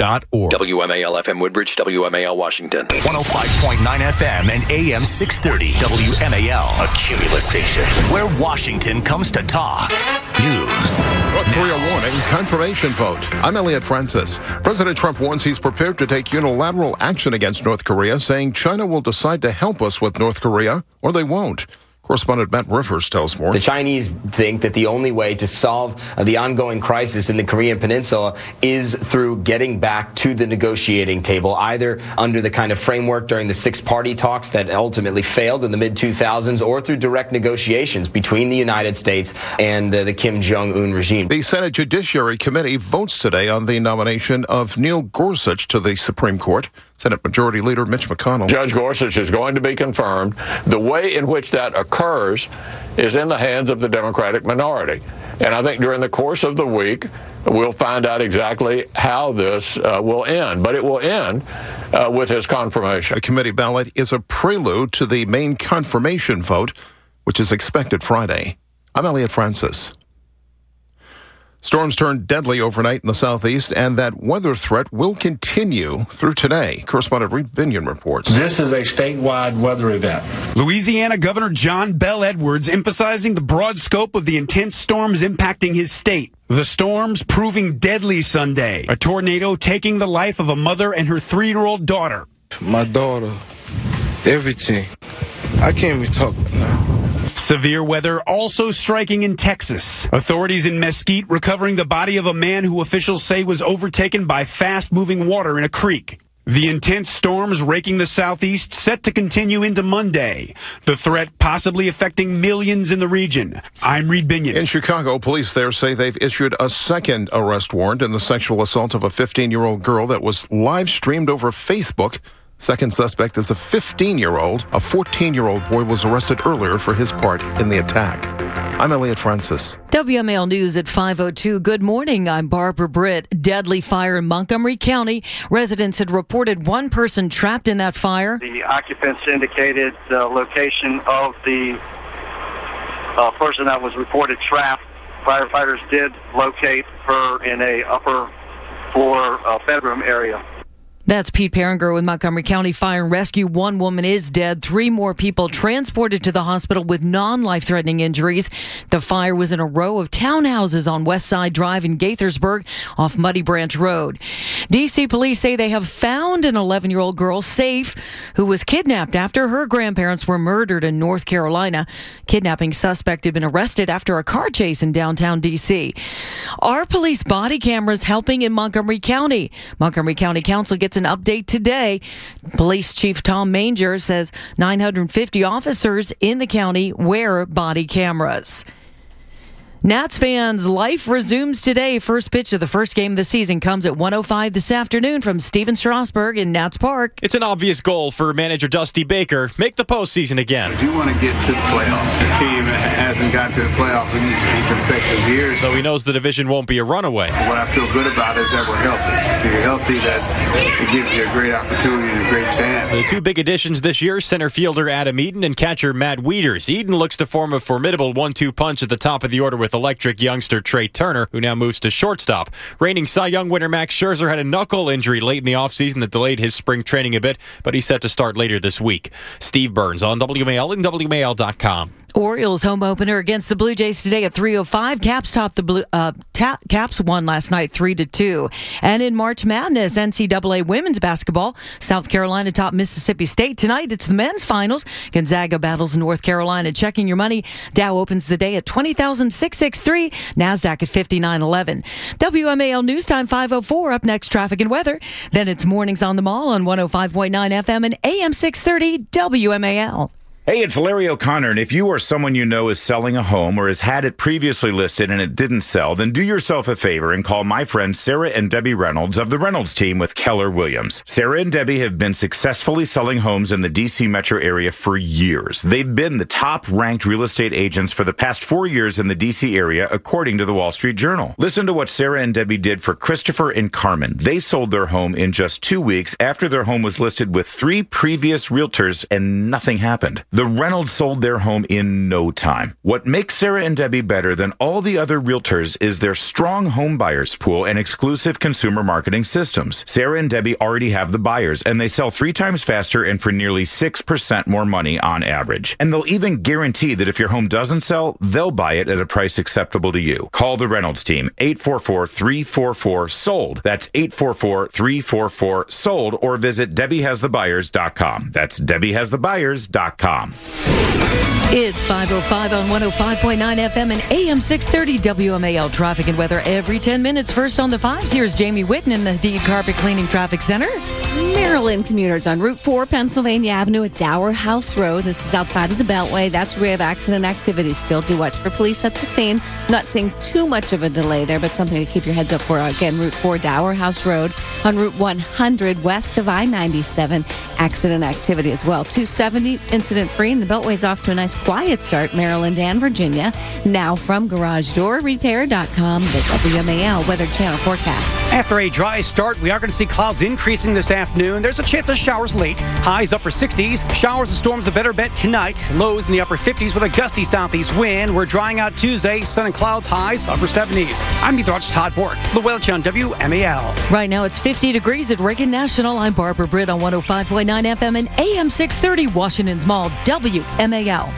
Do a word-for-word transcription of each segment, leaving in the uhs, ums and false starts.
dot org. W M A L F M Woodbridge, W M A L Washington. one oh five point nine F M and A M six thirty W M A L, a Cumulus station where Washington comes to talk. News. North Korea warning, confirmation vote. I'm Elliot Francis. President Trump warns he's prepared to take unilateral action against North Korea, saying China will decide to help us with North Korea or they won't. Correspondent Matt Rivers tells more. The Chinese think that the only way to solve uh, the ongoing crisis in the Korean Peninsula is through getting back to the negotiating table, either under the kind of framework during the six-party talks that ultimately failed in the mid two thousands, or through direct negotiations between the United States and uh, the Kim Jong-un regime. The Senate Judiciary Committee votes today on the nomination of Neil Gorsuch to the Supreme Court. Senate Majority Leader Mitch McConnell. Judge Gorsuch is going to be confirmed. The way in which that occurs is in the hands of the Democratic minority. And I think during the course of the week, we'll find out exactly how this uh, will end. But it will end uh, with his confirmation. A committee ballot is a prelude to the main confirmation vote, which is expected Friday. I'm Elliot Francis. Storms turned deadly overnight in the southeast, and that weather threat will continue through today. Correspondent Reed Binion reports. This is a statewide weather event. Louisiana Governor John Bel Edwards emphasizing the broad scope of the intense storms impacting his state. The storms proving deadly Sunday. A tornado taking the life of a mother and her three-year-old daughter. My daughter, everything. I can't even talk now. Severe weather also striking in Texas. Authorities in Mesquite recovering the body of a man who officials say was overtaken by fast-moving water in a creek. The intense storms raking the southeast set to continue into Monday. The threat possibly affecting millions in the region. I'm Reed Binion. In Chicago, police there say they've issued a second arrest warrant in the sexual assault of a fifteen-year-old girl that was live-streamed over Facebook. Second suspect is a fifteen-year-old. A fourteen-year-old boy was arrested earlier for his part in the attack. I'm Elliot Francis. W M A L News at five oh two. Good morning. I'm Barbara Britt. Deadly fire in Montgomery County. Residents had reported one person trapped in that fire. The occupants indicated the location of the uh, person that was reported trapped. Firefighters did locate her in a upper floor uh, bedroom area. That's Pete Peringer with Montgomery County Fire and Rescue. One woman is dead. Three more people transported to the hospital with non-life-threatening injuries. The fire was in a row of townhouses on West Side Drive in Gaithersburg off Muddy Branch Road. D C police say they have found an eleven-year-old girl safe who was kidnapped after her grandparents were murdered in North Carolina. Kidnapping suspect had been arrested after a car chase in downtown D C. Are police body cameras helping in Montgomery County? Montgomery County Council gets an update today. Police Chief Tom Manger says nine hundred fifty officers in the county wear body cameras. Nats fans, life resumes today. First pitch of the first game of the season comes at one oh five this afternoon from Steven Strasburg in Nats Park. It's an obvious goal for manager Dusty Baker. Make the postseason again. We do want to get to the playoffs. This team hasn't got to the playoffs in, in consecutive years. So he knows the division won't be a runaway. What I feel good about is that we're healthy. If you're healthy, that it gives you a great opportunity and a great chance. The two big additions this year, center fielder Adam Eaton and catcher Matt Wieters. Eaton looks to form a formidable one two punch at the top of the order with electric youngster Trey Turner, who now moves to shortstop. Reigning Cy Young winner Max Scherzer had a knuckle injury late in the offseason that delayed his spring training a bit, but he's set to start later this week. Steve Burns on W M A L and W M A L dot com. Orioles home opener against the Blue Jays today at three oh five. Caps topped the Blue, uh, ta- Caps won last night three to two. And in March Madness, N C double A women's basketball, South Carolina topped Mississippi State. Tonight, it's the men's finals. Gonzaga battles North Carolina. Checking your money, Dow opens the day at twenty thousand six hundred sixty-three, NASDAQ at fifty-nine eleven. W M A L News Time five oh four. Up next, traffic and weather. Then it's Mornings on the Mall on one oh five point nine F M and A M six thirty W M A L. Hey, it's Larry O'Connor, and if you or someone you know is selling a home or has had it previously listed and it didn't sell, then do yourself a favor and call my friends Sarah and Debbie Reynolds of the Reynolds team with Keller Williams. Sarah and Debbie have been successfully selling homes in the D C metro area for years. They've been the top-ranked real estate agents for the past four years in the D C area, according to the Wall Street Journal. Listen to what Sarah and Debbie did for Christopher and Carmen. They sold their home in just two weeks after their home was listed with three previous realtors, and nothing happened. The Reynolds sold their home in no time. What makes Sarah and Debbie better than all the other realtors is their strong home buyers pool and exclusive consumer marketing systems. Sarah and Debbie already have the buyers, and they sell three times faster and for nearly six percent more money on average. And they'll even guarantee that if your home doesn't sell, they'll buy it at a price acceptable to you. Call the Reynolds team, eight four four, three four four, sold. That's eight four four, three four four, sold, or visit debbie has the buyers dot com. That's debbie has the buyers dot com. It's five oh five on one oh five point nine F M and A M six thirty W M A L traffic and weather every ten minutes. First on the fives, here's Jamie Whitten in the Hadid Carpet Cleaning Traffic Center. Maryland commuters on Route four, Pennsylvania Avenue at Dower House Road. This is outside of the Beltway. That's where we have accident activity. Still do watch for police at the scene. Not seeing too much of a delay there, but something to keep your heads up for. Again, Route four, Dower House Road. On Route one hundred west of I ninety-seven, accident activity as well. two seventy incident-free, and the Beltway's off to a nice quiet start, Maryland and Virginia. Now from garage door repair dot com, the W M A L Weather Channel forecast. After a dry start, we are going to see clouds increasing this afternoon. There's a chance of showers late. Highs upper sixties. Showers and storms a better bet tonight. Lows in the upper fifties with a gusty southeast wind. We're drying out Tuesday. Sun and clouds, highs upper seventies. I'm meteorologist Todd Bork, the Weather Channel W M A L. Right now it's fifty degrees at Reagan National. I'm Barbara Britt on one oh five point nine F M and A M six thirty, Washington's Mall, W M A L.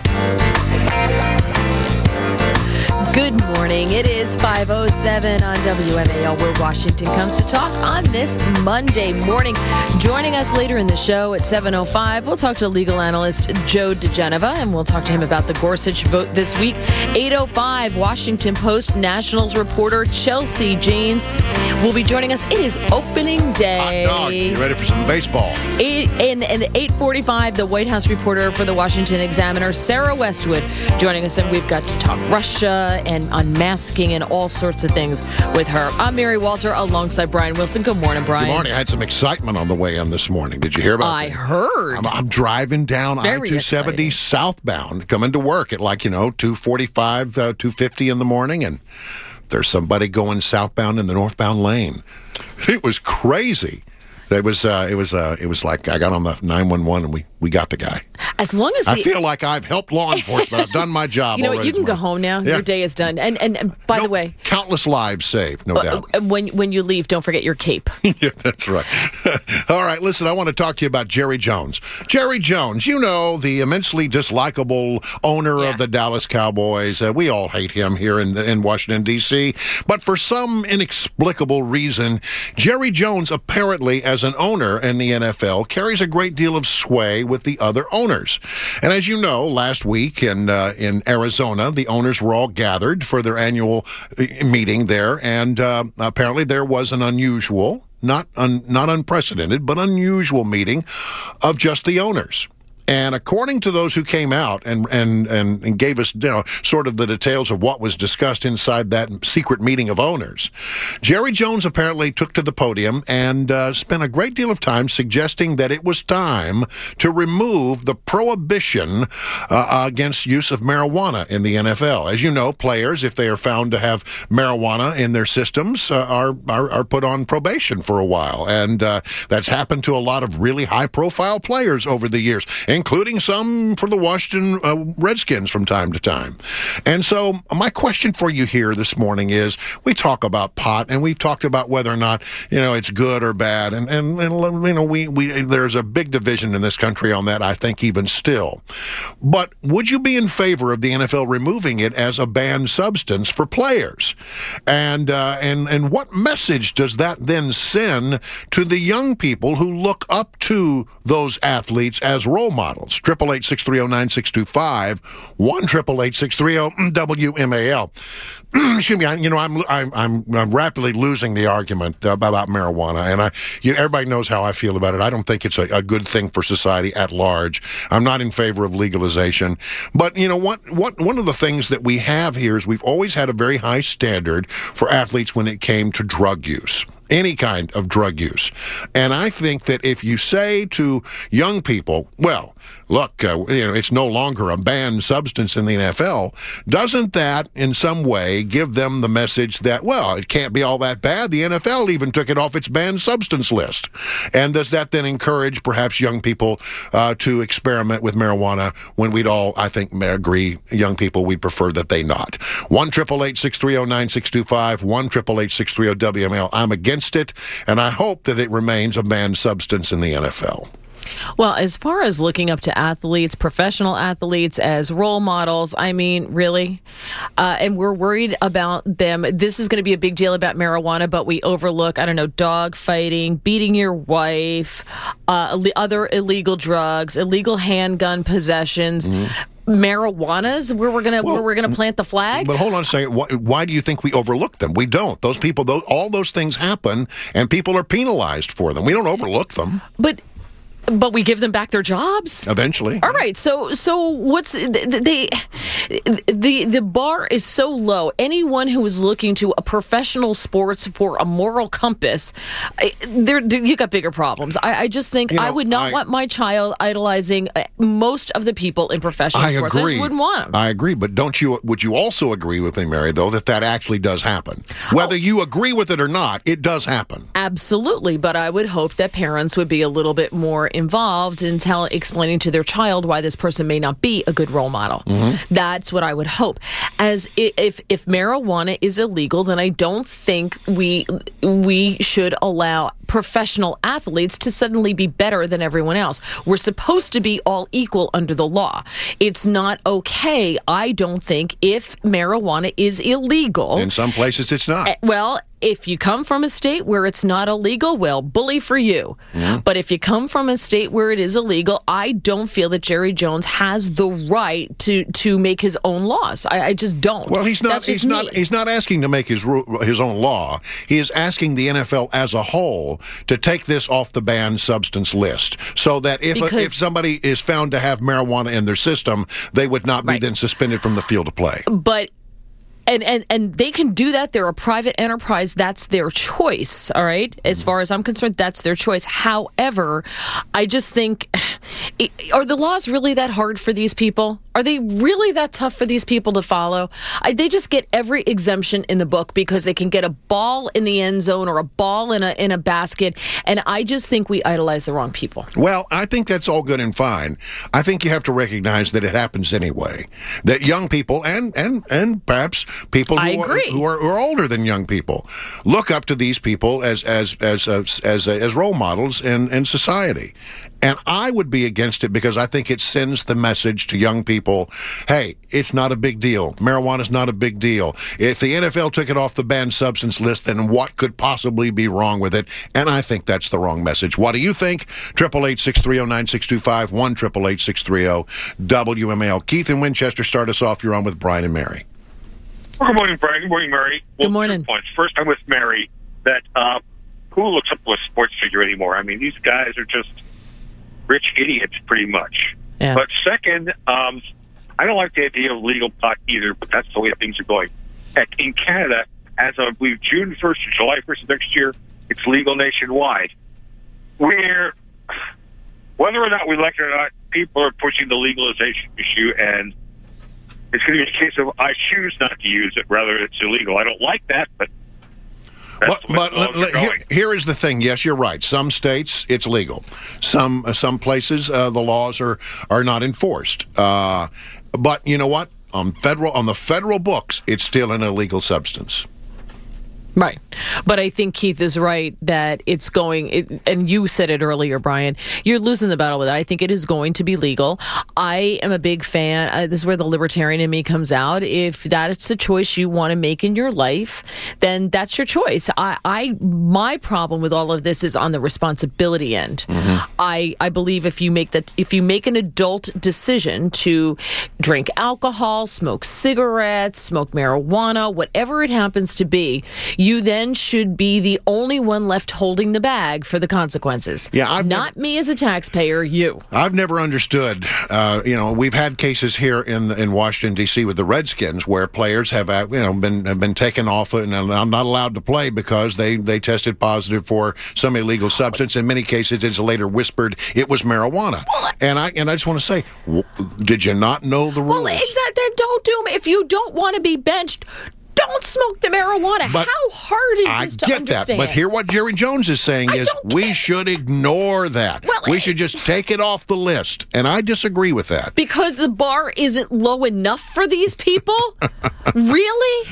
Good morning. It is five oh seven on W M A L, where Washington comes to talk on this Monday morning. Joining us later in the show at seven oh five, we'll talk to legal analyst Joe DeGeneva, and we'll talk to him about the Gorsuch vote this week. eight oh five, Washington Post Nationals reporter Chelsea Janes will be joining us. It is opening day. Hot dog. You ready for some baseball? Eight, and, and eight forty-five, the White House reporter for the Washington Examiner, Sarah Westwood, joining us, and we've got to talk Russia and unmasking and all sorts of things with her. I'm Mary Walter alongside Brian Wilson. Good morning, Brian. Good morning. I had some excitement on the way in this morning. Did you hear about I that? heard. I'm, I'm driving down I two seventy southbound, coming to work at like, you know, two forty-five, uh, two fifty in the morning, and there's somebody going southbound in the northbound lane. It was crazy. It was, uh, it was, uh, it was like I got on the nine one one and we, we got the guy. As long as the, I feel like I've helped law enforcement. I've done my job. You know what? already You can go tomorrow. home now. Yeah. Your day is done. And and, and by no, the way, countless lives saved, no uh, doubt. When when you leave, don't forget your cape. Yeah, that's right. All right, listen, I want to talk to you about Jerry Jones. Jerry Jones, you know, the immensely dislikable owner yeah. of the Dallas Cowboys. Uh, we all hate him here in in Washington, D C But for some inexplicable reason, Jerry Jones apparently, as an owner in the N F L, carries a great deal of sway with the other owners. And as you know, last week in uh, in Arizona, the owners were all gathered for their annual meeting there, and uh, apparently there was an unusual, not un, not unprecedented, but unusual meeting of just the owners. And according to those who came out and and, and, and gave us, you know, sort of the details of what was discussed inside that secret meeting of owners, Jerry Jones apparently took to the podium and uh, spent a great deal of time suggesting that it was time to remove the prohibition uh, against use of marijuana in the N F L. As you know, players, if they are found to have marijuana in their systems, uh, are, are are put on probation for a while. And uh, that's happened to a lot of really high-profile players over the years, including some for the Washington uh, Redskins from time to time. And so my question for you here this morning is, we talk about pot, and we've talked about whether or not, you know, it's good or bad. And, and, and you know, we, we there's a big division in this country on that, I think, even still. But would you be in favor of the N F L removing it as a banned substance for players? And, uh, and, and what message does that then send to the young people who look up to those athletes as role models? Triple eight six three zero nine six two five, one triple eight six three zero W M A L. Excuse me. I, you know, I'm I'm I'm I'm rapidly losing the argument about marijuana, and I, you, everybody knows how I feel about it. I don't think it's a, a good thing for society at large. I'm not in favor of legalization, but you know what? What one of the things that we have here is we've always had a very high standard for athletes when it came to drug use. any kind of drug use. And I think that if you say to young people, well, look, uh, you know, it's no longer a banned substance in the N F L, doesn't that in some way give them the message that, well, it can't be all that bad? The N F L even took it off its banned substance list. And does that then encourage perhaps young people uh, to experiment with marijuana when we'd all, I think, may agree, young people, we prefer that they not? one eight eight eight, six three zero, nine six two five, one eight eight eight, six three zero, W M L. I'm against it, and I hope that it remains a banned substance in the N F L. Well, as far as looking up to athletes, professional athletes as role models, I mean, really? Uh, and we're worried about them. This is going to be a big deal about marijuana, but we overlook, I don't know, dog fighting, beating your wife, uh, other illegal drugs, illegal handgun possessions. Mm-hmm. Marijuana's where we're gonna well, where we're gonna plant the flag. But hold on a second. Why, why do you think we overlook them? We don't. Those people, those, all those things happen, and people are penalized for them. We don't overlook them. But. But we give them back their jobs eventually. All right. So, so what's they? The the bar is so low. Anyone who is looking to a professional sports for a moral compass, there you got bigger problems. I, I just think you know, I would not I, want my child idolizing most of the people in professional I sports. Agree. I just wouldn't want them. I agree. But don't you? Would you also agree with me, Mary? Though that that actually does happen, whether oh. you agree with it or not, it does happen. Absolutely. But I would hope that parents would be a little bit more involved in tell, explaining to their child why this person may not be a good role model. Mm-hmm. That's what I would hope. As if if marijuana is illegal, then I don't think we we should allow professional athletes to suddenly be better than everyone else. We're supposed to be all equal under the law. It's not okay, I don't think, if marijuana is illegal. In some places it's not. Well, if you come from a state where it's not illegal, well, bully for you. Mm-hmm. But if you come from a state where it is illegal, I don't feel that Jerry Jones has the right to, to make his own laws. I, I just don't. Well, he's not. He's me. not. He's not asking to make his his own law. He is asking the N F L as a whole to take this off the banned substance list, so that if a, if somebody is found to have marijuana in their system, they would not be right. then suspended from the field of play. But. And, and and they can do that. They're a private enterprise. That's their choice, all right? As far as I'm concerned, that's their choice. However, I just think, are the laws really that hard for these people? Are they really that tough for these people to follow? I, they just get every exemption in the book because they can get a ball in the end zone or a ball in a in a basket. And I just think we idolize the wrong people. Well, I think that's all good and fine. I think you have to recognize that it happens anyway. That young people and and and perhaps people who are, who are who are older than young people look up to these people as as as as as, as role models in, in society. And I would be against it because I think it sends the message to young people, hey, it's not a big deal. Marijuana's not a big deal. If the N F L took it off the banned substance list, then what could possibly be wrong with it? And I think that's the wrong message. What do you think? eight eight eight, six three zero, nine six two five, one eight eight eight, six three zero, W M A L. Keith in Winchester, start us off. You're on with Brian and Mary. Well, good morning, Brian. Good morning, Mary. Well, good morning. Two points. First, I'm with Mary that uh, who looks up to a sports figure anymore? I mean, these guys are just rich idiots, pretty much. Yeah. But second, um, I don't like the idea of legal pot either, but that's the way things are going. Heck, in Canada, as of I believe June first or July first of next year, it's legal nationwide. Where, whether or not we like it or not, people are pushing the legalization issue, and it's going to be a case of I choose not to use it, rather it's illegal. I don't like that, but But, but let, let, here, here is the thing. Yes, you're right. Some states, it's legal. Some uh, some places, uh, the laws are, are not enforced. Uh, but you know what? On federal on the federal books, it's still an illegal substance. Right. But I think Keith is right that it's going, it, and you said it earlier, Brian, you're losing the battle with that. I think it is going to be legal. I am a big fan. Uh, this is where the libertarian in me comes out. If that's the choice you want to make in your life, then that's your choice. I, I my problem with all of this is on the responsibility end. Mm-hmm. I, I believe if you make that, if you make an adult decision to drink alcohol, smoke cigarettes, smoke marijuana, whatever it happens to be, you you then should be the only one left holding the bag for the consequences. Yeah, I've not never, me as a taxpayer, you. I've never understood, uh, you know, we've had cases here in in Washington, D C with the Redskins where players have, uh, you know, been have been taken off and I'm not allowed to play because they, they tested positive for some illegal substance. In many cases, it's later whispered it was marijuana. Well, and I and I just want to say, w- did you not know the rules? Well, exactly. Don't do it. If you don't want to be benched, don't smoke the marijuana. But how hard is I this to get understand? that, but here what Jerry Jones is saying I is we should ignore that. Well, we should just take it off the list, and I disagree with that. Because the bar isn't low enough for these people? Really?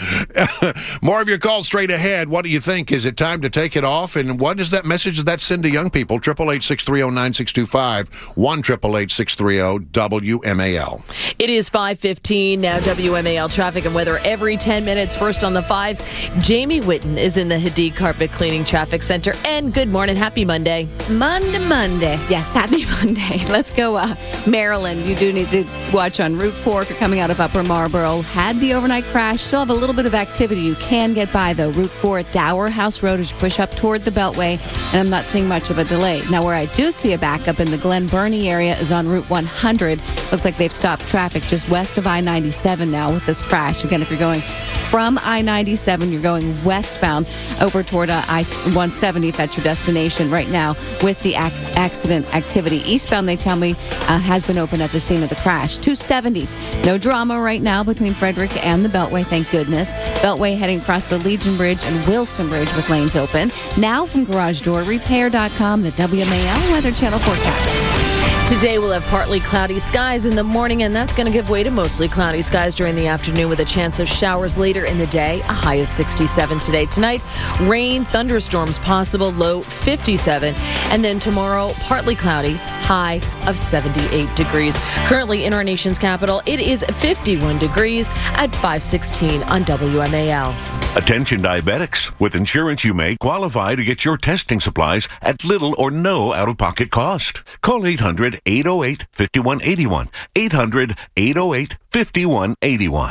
More of your calls straight ahead. What do you think? Is it time to take it off? And what is that message that that send to young people? eight eight eight, six three zero, nine six two five, one eight eight eight, six three zero, W M A L. It is five fifteen now. W M A L traffic and weather every ten minutes. First on the fives, Jamie Whitten is in the Hadid Carpet Cleaning Traffic Center. And good morning. Happy Monday. Monday, Monday. Yes, happy Monday. Let's go. Uh, Maryland, you do need to watch on Route four if you're coming out of Upper Marlboro. Had the overnight crash. Still have a little bit of activity. You can get by, though. Route four at Dower House Road as you push up toward the Beltway, and I'm not seeing much of a delay. Now, where I do see a backup in the Glen Burnie area is on Route one hundred. Looks like they've stopped traffic just west of I ninety-seven now with this crash. Again, if you're going from I ninety-seven, you're going westbound over toward uh, I one seventy if that's your destination right now with the ac- accident activity. Eastbound, they tell me, uh, has been open at the scene of the crash. two seventy, no drama right now between Frederick and the Beltway, thank goodness. Beltway heading across the Legion Bridge and Wilson Bridge with lanes open. Now from garage door repair dot com, the W M A L Weather Channel forecast. Today we'll have partly cloudy skies in the morning, and that's going to give way to mostly cloudy skies during the afternoon with a chance of showers later in the day. A high of sixty-seven today. Tonight, rain, thunderstorms possible, low fifty-seven. And then tomorrow, partly cloudy, high of seventy-eight degrees. Currently in our nation's capital, it is fifty-one degrees at five sixteen on W M A L. Attention diabetics. With insurance, you may qualify to get your testing supplies at little or no out-of-pocket cost. Call eight hundred, eight oh eight, five one eight one. eight hundred, eight oh eight, five one eight one.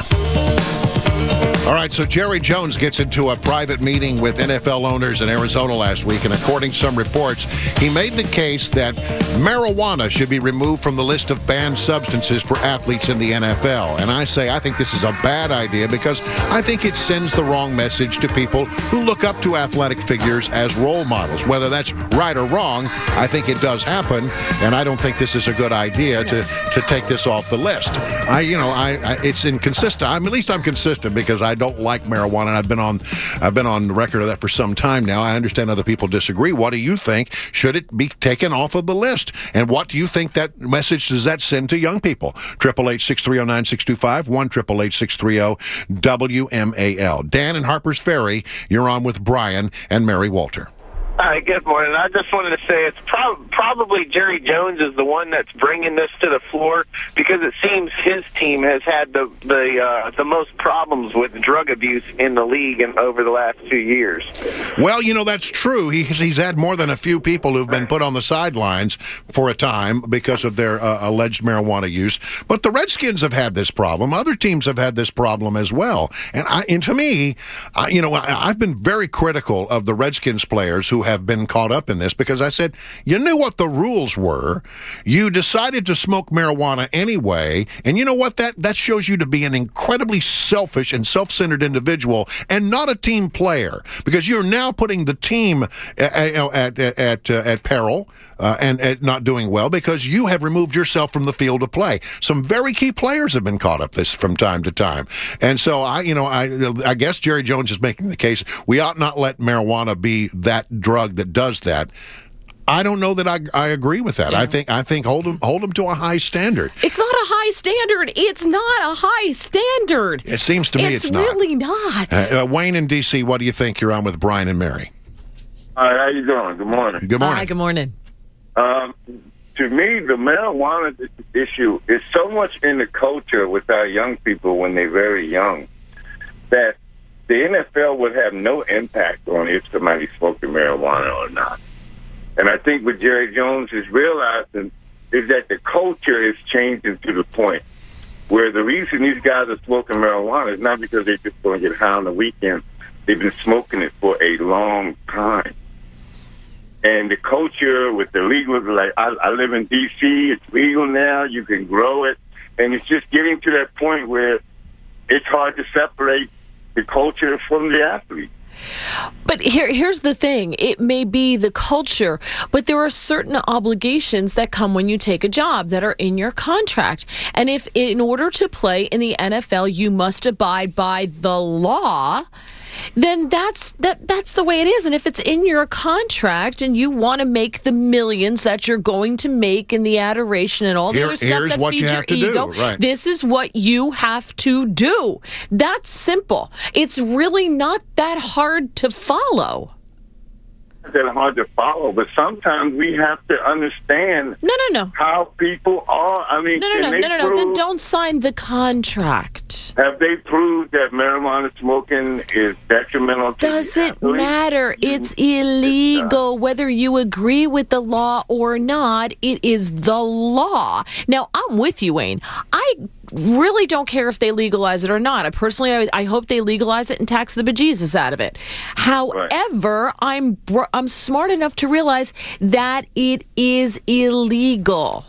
All right, so Jerry Jones gets into a private meeting with N F L owners in Arizona last week, and according to some reports, he made the case that marijuana should be removed from the list of banned substances for athletes in the N F L. And I say I think this is a bad idea because I think it sends the wrong message to people who look up to athletic figures as role models. Whether that's right or wrong, I think it does happen, and I don't think this is a good idea to, to take this off the list. I, you know, I, I it's inconsistent. I'm, at least I'm consistent because I don't like marijuana, and I've been on I've been on the record of that for some time now. I understand other people disagree. What do you think? Should it be taken off of the list? And what do you think that message does that send to young people? eight eight eight, six three zero, nine six two five, one eight eight eight, six three zero, W M A L. Dan in Harper's Ferry, you're on with Brian and Mary Walter. Hi, good morning. I just wanted to say it's pro- probably Jerry Jones is the one that's bringing this to the floor because it seems his team has had the the uh, the most problems with drug abuse in the league in, over the last two years. Well, you know, that's true. He, he's had more than a few people who've been put on the sidelines for a time because of their uh, alleged marijuana use. But the Redskins have had this problem. Other teams have had this problem as well. And, I, and to me, I, you know, I, I've been very critical of the Redskins players who have been caught up in this because I said, you knew what the rules were. You decided to smoke marijuana anyway. And you know what? That, that shows you to be an incredibly selfish and self-centered individual and not a team player because you're now putting the team at, at, at, at, uh, at peril uh, and at not doing well because you have removed yourself from the field of play. Some very key players have been caught up this from time to time. And so I, you know, I, I guess Jerry Jones is making the case we ought not let marijuana be that drug that does that. I don't know that I, I agree with that. Yeah. I think I think hold them hold them to a high standard. It's not a high standard. It's not a high standard. It seems to me it's, it's not. It's really not. Uh, uh, Wayne in D C, what do you think? You're on with Brian and Mary. All right, how you doing? Good morning. Good morning. Hi, good morning. Um, to me, the marijuana issue is so much in the culture with our young people when they're very young that the N F L would have no impact on if somebody's smoking marijuana or not. And I think what Jerry Jones is realizing is that the culture is changing to the point where the reason these guys are smoking marijuana is not because they're just going to get high on the weekend, They've been smoking it for a long time. And the culture with the legal, like I, I live in D C, it's legal now, you can grow it. And it's just getting to that point where it's hard to separate the culture from the athlete. But here, here's the thing. It may be the culture, but there are certain obligations that come when you take a job that are in your contract. And if in order to play in the N F L, you must abide by the law, then that's that that's the way it is. And if it's in your contract and you want to make the millions that you're going to make in the adoration and all the Here, other stuff that feeds your ego, do, right. this is what you have to do. That's simple. It's really not that hard to follow. That hard to follow, but sometimes we have to understand no, no, no. how people are. I mean, no, no, can no, they no, no, no. prove, Then don't sign the contract. Have they proved that marijuana smoking is detrimental to Does the it athlete? matter? It's illegal. Whether you agree with the law or not, it is the law. Now, I'm with you, Wayne. I really don't care if they legalize it or not. I personally, I, I hope they legalize it and tax the bejesus out of it. However, right. I'm br- I'm smart enough to realize that it is illegal,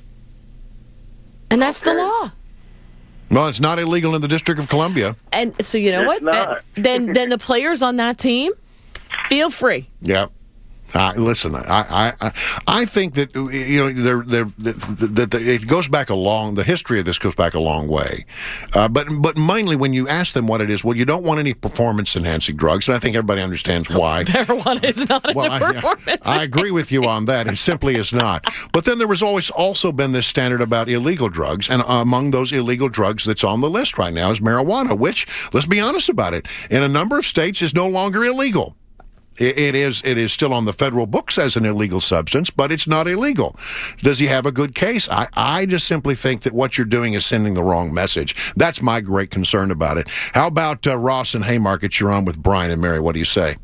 and that's okay. the law. Well, it's not illegal in the District of Columbia. And so you know it's what? Then then the players on that team, feel free. Yeah. Uh, listen, I, I I think that you know there there that it goes back a long. The history of this goes back a long way, uh, but but mainly when you ask them what it is, well, you don't want any performance enhancing drugs, and I think everybody understands why. Marijuana is not well, a performance. I, I agree with you on that. It simply is not. But then there was always also been this standard about illegal drugs, and among those illegal drugs that's on the list right now is marijuana, which, let's be honest about it, in a number of states is no longer illegal. It is it is still on the federal books as an illegal substance, but it's not illegal. Does he have a good case? I, I just simply think that what you're doing is sending the wrong message. That's my great concern about it. How about uh, Ross and Haymarket? You're on with Brian and Mary. What do you say?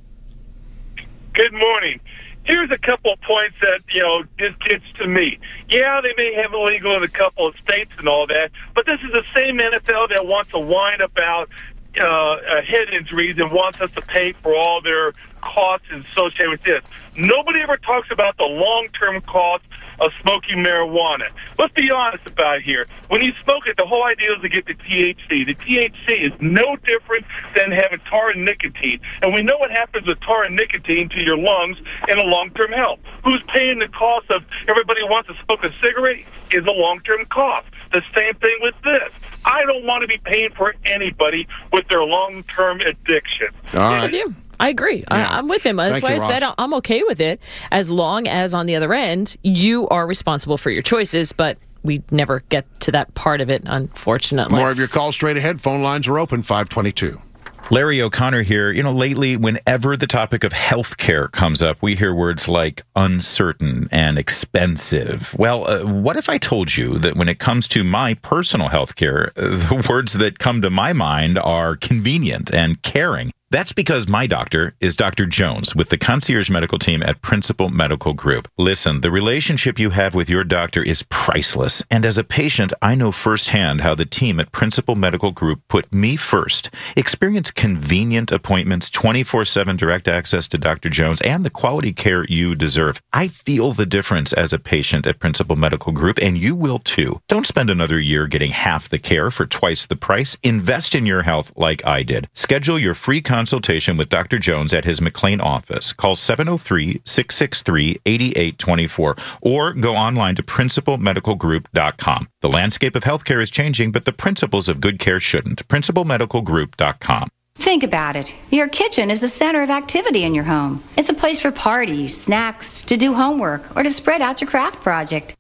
Good morning. Here's a couple of points that, you know, just gets to me. Yeah, they may have illegal in a couple of states and all that, but this is the same N F L that wants to whine about uh, uh, head injuries and wants us to pay for all their costs associated with this. Nobody ever talks about the long-term costs of smoking marijuana. Let's be honest about it here. When you smoke it, the whole idea is to get the T H C. The T H C is no different than having tar and nicotine. And we know what happens with tar and nicotine to your lungs and a long-term health. Who's paying the cost of everybody who wants to smoke a cigarette is a long-term cost. The same thing with this. I don't want to be paying for anybody with their long-term addiction. All right. I do. I agree. Yeah. I, I'm with him. That's Thank why you, I said Ross. I'm okay with it as long as on the other end you are responsible for your choices, but we never get to that part of it, unfortunately. More of your calls straight ahead. Phone lines are open, five twenty-two. Larry O'Connor here. You know, lately, whenever the topic of healthcare comes up, we hear words like uncertain and expensive. Well, uh, what if I told you that when it comes to my personal healthcare, uh, the words that come to my mind are convenient and caring? That's because my doctor is Doctor Jones with the concierge medical team at Principal Medical Group. Listen, the relationship you have with your doctor is priceless. And as a patient, I know firsthand how the team at Principal Medical Group put me first. Experience convenient appointments, twenty-four seven direct access to Doctor Jones, and the quality care you deserve. I feel the difference as a patient at Principal Medical Group, and you will too. Don't spend another year getting half the care for twice the price. Invest in your health like I did. Schedule your free consultation with Doctor Jones at his McLean office. Call seven oh three, six six three, eight eight two four or go online to principal medical group dot com. The landscape of healthcare is changing, but the principles of good care shouldn't. principal medical group dot com. Think about it. Your kitchen is the center of activity in your home. It's a place for parties, snacks, to do homework, or to spread out your craft project.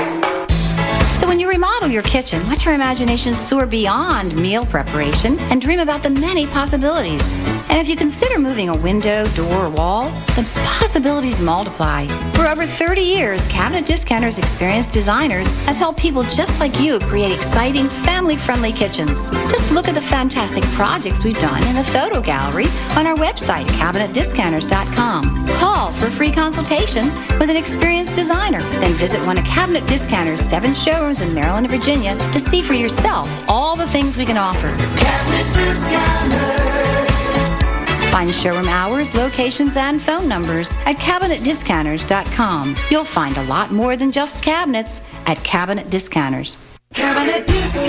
So when you remodel your kitchen, let your imagination soar beyond meal preparation and dream about the many possibilities. And if you consider moving a window, door, or wall, the possibilities multiply. For over thirty years, Cabinet Discounters' experienced designers have helped people just like you create exciting, family-friendly kitchens. Just look at the fantastic projects we've done in the photo gallery on our website, cabinet discounters dot com. Call for a free consultation with an experienced designer. Then visit one of Cabinet Discounters' seven showrooms in Maryland and Virginia to see for yourself all the things we can offer. Cabinet Discounters. Find showroom hours, locations, and phone numbers at cabinet discounters dot com. You'll find a lot more than just cabinets at Cabinet Discounters. Cabinet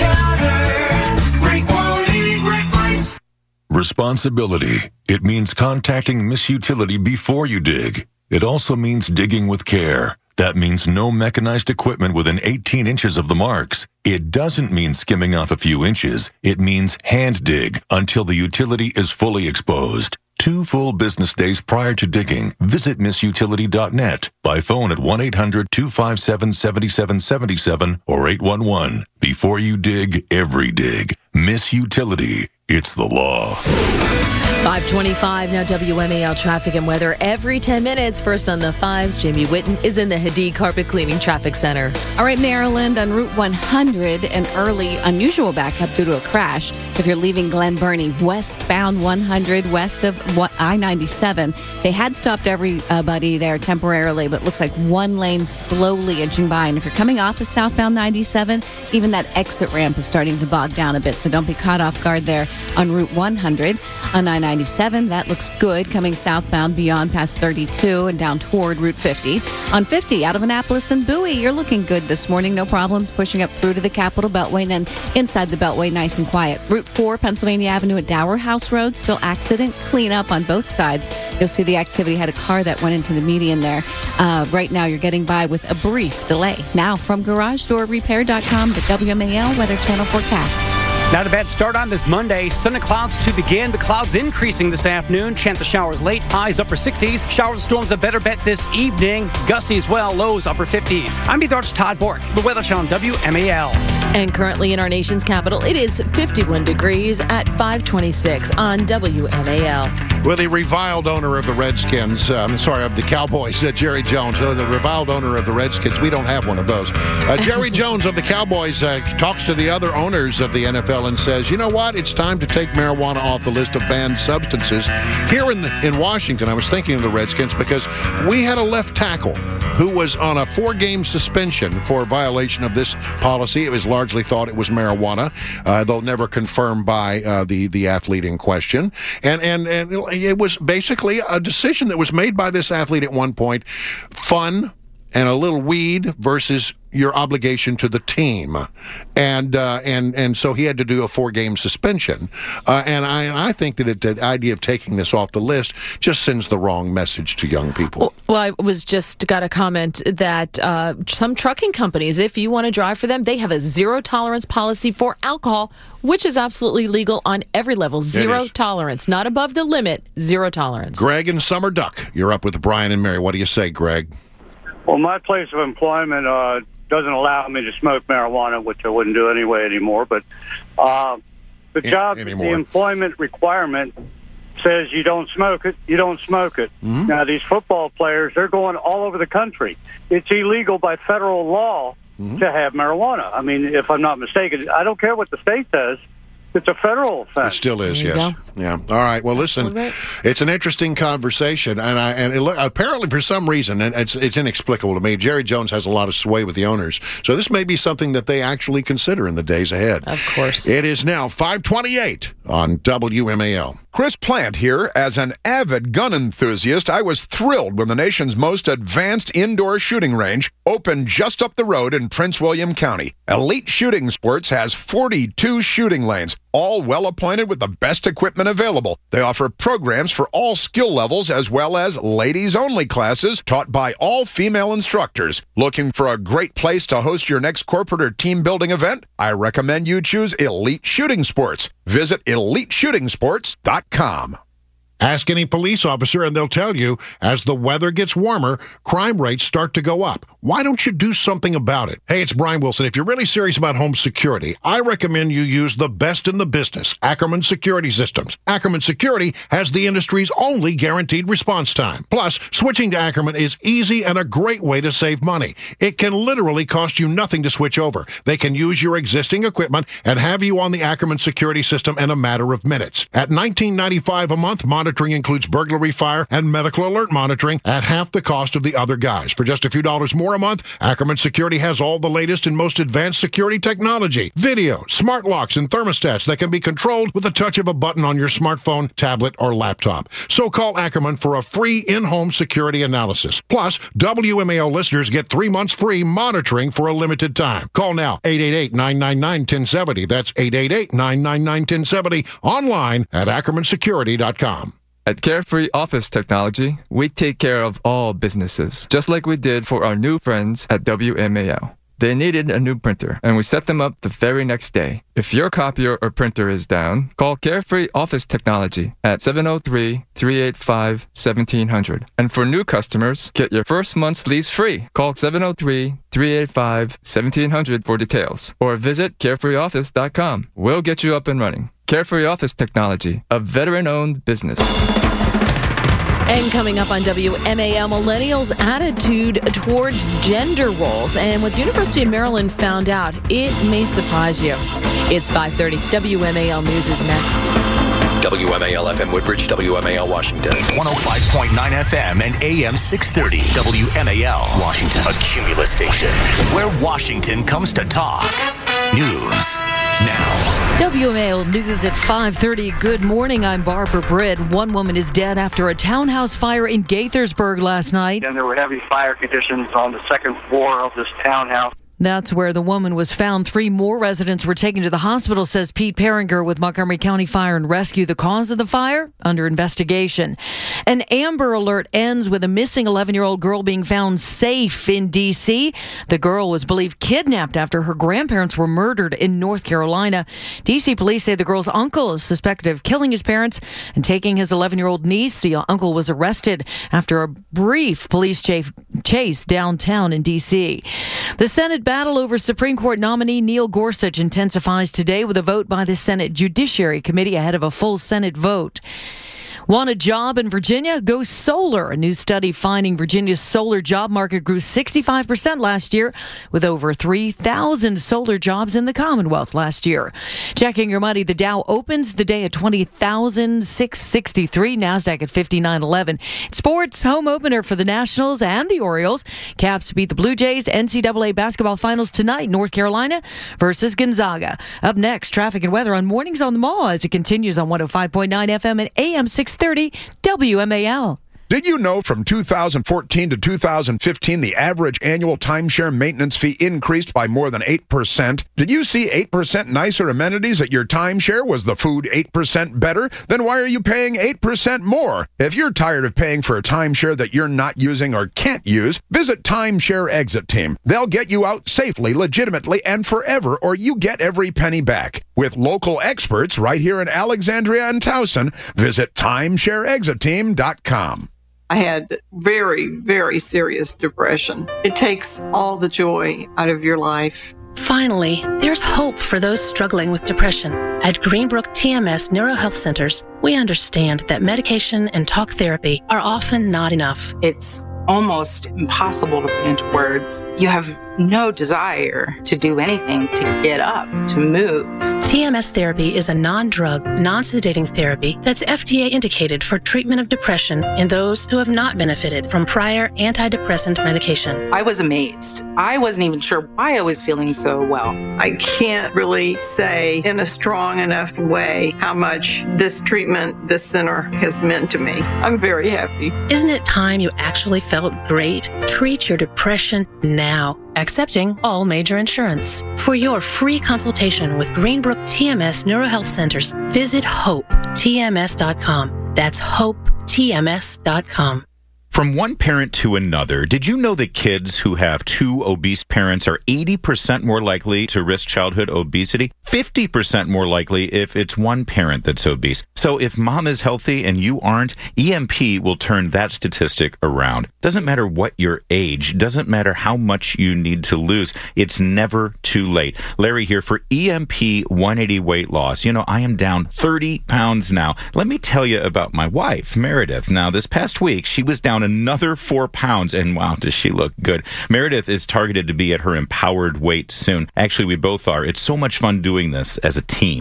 Discounters. Great quality, great price. Responsibility. It means contacting Miss Utility before you dig. It also means digging with care. That means no mechanized equipment within eighteen inches of the marks. It doesn't mean skimming off a few inches. It means hand dig until the utility is fully exposed. Two full business days prior to digging, visit miss utility dot net. By phone at one eight hundred two five seven seven seven seven seven or eight one one. Before you dig, every dig. Miss Utility. It's the law. five twenty-five, now W M A L traffic and weather every ten minutes. First on the fives, Jamie Whitten is in the Hadid Carpet Cleaning Traffic Center. All right, Maryland, on Route one hundred, an early unusual backup due to a crash. If you're leaving Glen Burnie, westbound one hundred, west of I ninety-seven, they had stopped everybody there temporarily, but it looks like one lane slowly inching by. And if you're coming off of southbound ninety-seven, even that exit ramp is starting to bog down a bit, so don't be caught off guard there on Route one hundred. On I ninety-seven, that looks good coming southbound beyond past thirty-two and down toward Route fifty. On fifty, out of Annapolis and Bowie, you're looking good this morning. No problems pushing up through to the Capitol Beltway, and then inside the Beltway, nice and quiet. Route four, Pennsylvania Avenue at Dower House Road, still accident cleanup on both sides. You'll see the activity had a car that went into the median there. Uh, right now, you're getting by with a brief delay. Now, from garage door repair dot com, the W M A L Weather Channel forecast. Not a bad start on this Monday. Sun and clouds to begin. The clouds increasing this afternoon. Chance of showers late. Highs upper sixties. Showers and storms a better bet this evening. Gusty as well. Lows upper fifties. I'm Meteorologist Todd Bork. The Weather Channel W M A L. And currently in our nation's capital, it is fifty-one degrees at five twenty-six on W M A L. Well, the reviled owner of the Redskins, um, sorry, of the Cowboys, uh, Jerry Jones, uh, the reviled owner of the Redskins, we don't have one of those. Uh, Jerry Jones of the Cowboys uh, talks to the other owners of the N F L and says, you know what, it's time to take marijuana off the list of banned substances. Here in, the, in Washington, I was thinking of the Redskins because we had a left tackle who was on a four-game suspension for violation of this policy. It was largely thought it was marijuana, uh, though never confirmed by uh, the, the athlete in question. And, and, and it was basically a decision that was made by this athlete at one point. Fun and a little weed versus your obligation to the team, and uh, and and so he had to do a four-game suspension, uh, and I and I think that it, the idea of taking this off the list just sends the wrong message to young people. Well, I was just got a comment that uh, some trucking companies, if you want to drive for them, they have a zero tolerance policy for alcohol, which is absolutely legal on every level. Zero tolerance, not above the limit. Zero tolerance. Greg and Summer Duck, you're up with Brian and Mary. What do you say, Greg? Well, my place of employment uh, doesn't allow me to smoke marijuana, which I wouldn't do anyway anymore. But uh, the job, anymore. the employment requirement says you don't smoke it, you don't smoke it. Mm-hmm. Now, these football players, they're going all over the country. It's illegal by federal law mm-hmm. to have marijuana. I mean, if I'm not mistaken, I don't care what the state says. It's a federal offense. It still is, yes. Go. Yeah. All right. Well, listen, it's an interesting conversation, and I and it, apparently for some reason, and it's it's inexplicable to me, Jerry Jones has a lot of sway with the owners, so this may be something that they actually consider in the days ahead. Of course. It is now five twenty-eight on W M A L. Chris Plant here. As an avid gun enthusiast, I was thrilled when the nation's most advanced indoor shooting range opened just up the road in Prince William County. Elite Shooting Sports has forty-two shooting lanes, all well-appointed with the best equipment available. They offer programs for all skill levels as well as ladies-only classes taught by all female instructors. Looking for a great place to host your next corporate or team-building event? I recommend you choose Elite Shooting Sports. Visit elite shooting sports dot com. Ask any police officer and they'll tell you, as the weather gets warmer, crime rates start to go up. Why don't you do something about it? Hey, it's Brian Wilson. If you're really serious about home security, I recommend you use the best in the business, Ackerman Security Systems. Ackerman Security has the industry's only guaranteed response time. Plus, switching to Ackerman is easy and a great way to save money. It can literally cost you nothing to switch over. They can use your existing equipment and have you on the Ackerman Security System in a matter of minutes. At nineteen ninety-five dollars a month, monitoring includes burglary, fire, and medical alert monitoring at half the cost of the other guys. For just a few dollars more, a month, Ackerman Security has all the latest and most advanced security technology, video, smart locks, and thermostats that can be controlled with the touch of a button on your smartphone, tablet, or laptop. So call Ackerman for a free in-home security analysis. Plus, W M A L listeners get three months free monitoring for a limited time. Call now, eight eight eight, nine nine nine, one zero seven zero. That's eight eight eight, nine nine nine, one zero seven zero. Online at ackerman security dot com. At Carefree Office Technology, we take care of all businesses, just like we did for our new friends at W M A L. They needed a new printer, and we set them up the very next day. If your copier or printer is down, call Carefree Office Technology at seven oh three, three eight five, one seven zero zero. And for new customers, get your first month's lease free. Call seven oh three, three eight five, one seven zero zero for details, or visit carefree office dot com. We'll get you up and running. Carefree Office Technology, a veteran-owned business. And coming up on W M A L, millennials' attitude towards gender roles. And what the University of Maryland found out, it may surprise you. It's five thirty. W M A L News is next. W M A L F M Woodbridge, W M A L Washington. one oh five point nine F M and A M six thirty. W M A L Washington. A Cumulus station where Washington comes to talk. News now. W M A L News at five thirty. Good morning. I'm Barbara Britt. One woman is dead after a townhouse fire in Gaithersburg last night. And there were heavy fire conditions on the second floor of this townhouse. That's where the woman was found. Three more residents were taken to the hospital, says Pete Peringer with Montgomery County Fire and Rescue. The cause of the fire? Under investigation. An Amber Alert ends with a missing eleven-year-old girl being found safe in D C. The girl was believed kidnapped after her grandparents were murdered in North Carolina. D C police say the girl's uncle is suspected of killing his parents and taking his eleven-year-old niece. The uncle was arrested after a brief police chase downtown in D C. The Senate battle over Supreme Court nominee Neil Gorsuch intensifies today with a vote by the Senate Judiciary Committee ahead of a full Senate vote. Want a job in Virginia? Go solar. A new study finding Virginia's solar job market grew sixty-five percent last year, with over three thousand solar jobs in the Commonwealth last year. Checking your money, the Dow opens the day at twenty thousand six hundred sixty-three, NASDAQ at fifty-nine eleven. Sports, home opener for the Nationals and the Orioles. Caps beat the Blue Jays. N C double A basketball finals tonight, North Carolina versus Gonzaga. Up next, traffic and weather on Mornings on the Mall as it continues on one oh five point nine F M and A M six thirty W M A L. Did you know from two thousand fourteen to two thousand fifteen, the average annual timeshare maintenance fee increased by more than eight percent? Did you see eight percent nicer amenities at your timeshare? Was the food eight percent better? Then why are you paying eight percent more? If you're tired of paying for a timeshare that you're not using or can't use, visit Timeshare Exit Team. They'll get you out safely, legitimately, and forever, or you get every penny back. With local experts right here in Alexandria and Towson, visit timeshare exit team dot com. I had very, very serious depression. It takes all the joy out of your life. Finally, there's hope for those struggling with depression. At Greenbrook T M S Neurohealth Centers, we understand that medication and talk therapy are often not enough. It's almost impossible to put into words. You have no desire to do anything, to get up, to move. T M S therapy is a non-drug, non-sedating therapy that's F D A indicated for treatment of depression in those who have not benefited from prior antidepressant medication. I was amazed. I wasn't even sure why I was feeling so well. I can't really say in a strong enough way how much this treatment, this center has meant to me. I'm very happy. Isn't it time you actually felt great? Treat your depression now. Accepting all major insurance. For your free consultation with Greenbrook T M S Neurohealth Centers, visit hope T M S dot com. That's hope T M S dot com. From one parent to another, did you know that kids who have two obese parents are eighty percent more likely to risk childhood obesity? fifty percent more likely if it's one parent that's obese. So if mom is healthy and you aren't, E M P will turn that statistic around. Doesn't matter what your age, doesn't matter how much you need to lose, it's never too late. Larry here for E M P one eighty Weight Loss. You know, I am down thirty pounds now. Let me tell you about my wife, Meredith. Now, this past week, she was down another four pounds, and wow, does she look good. Meredith is targeted to be at her empowered weight soon. Actually, we both are. It's so much fun doing this as a team. So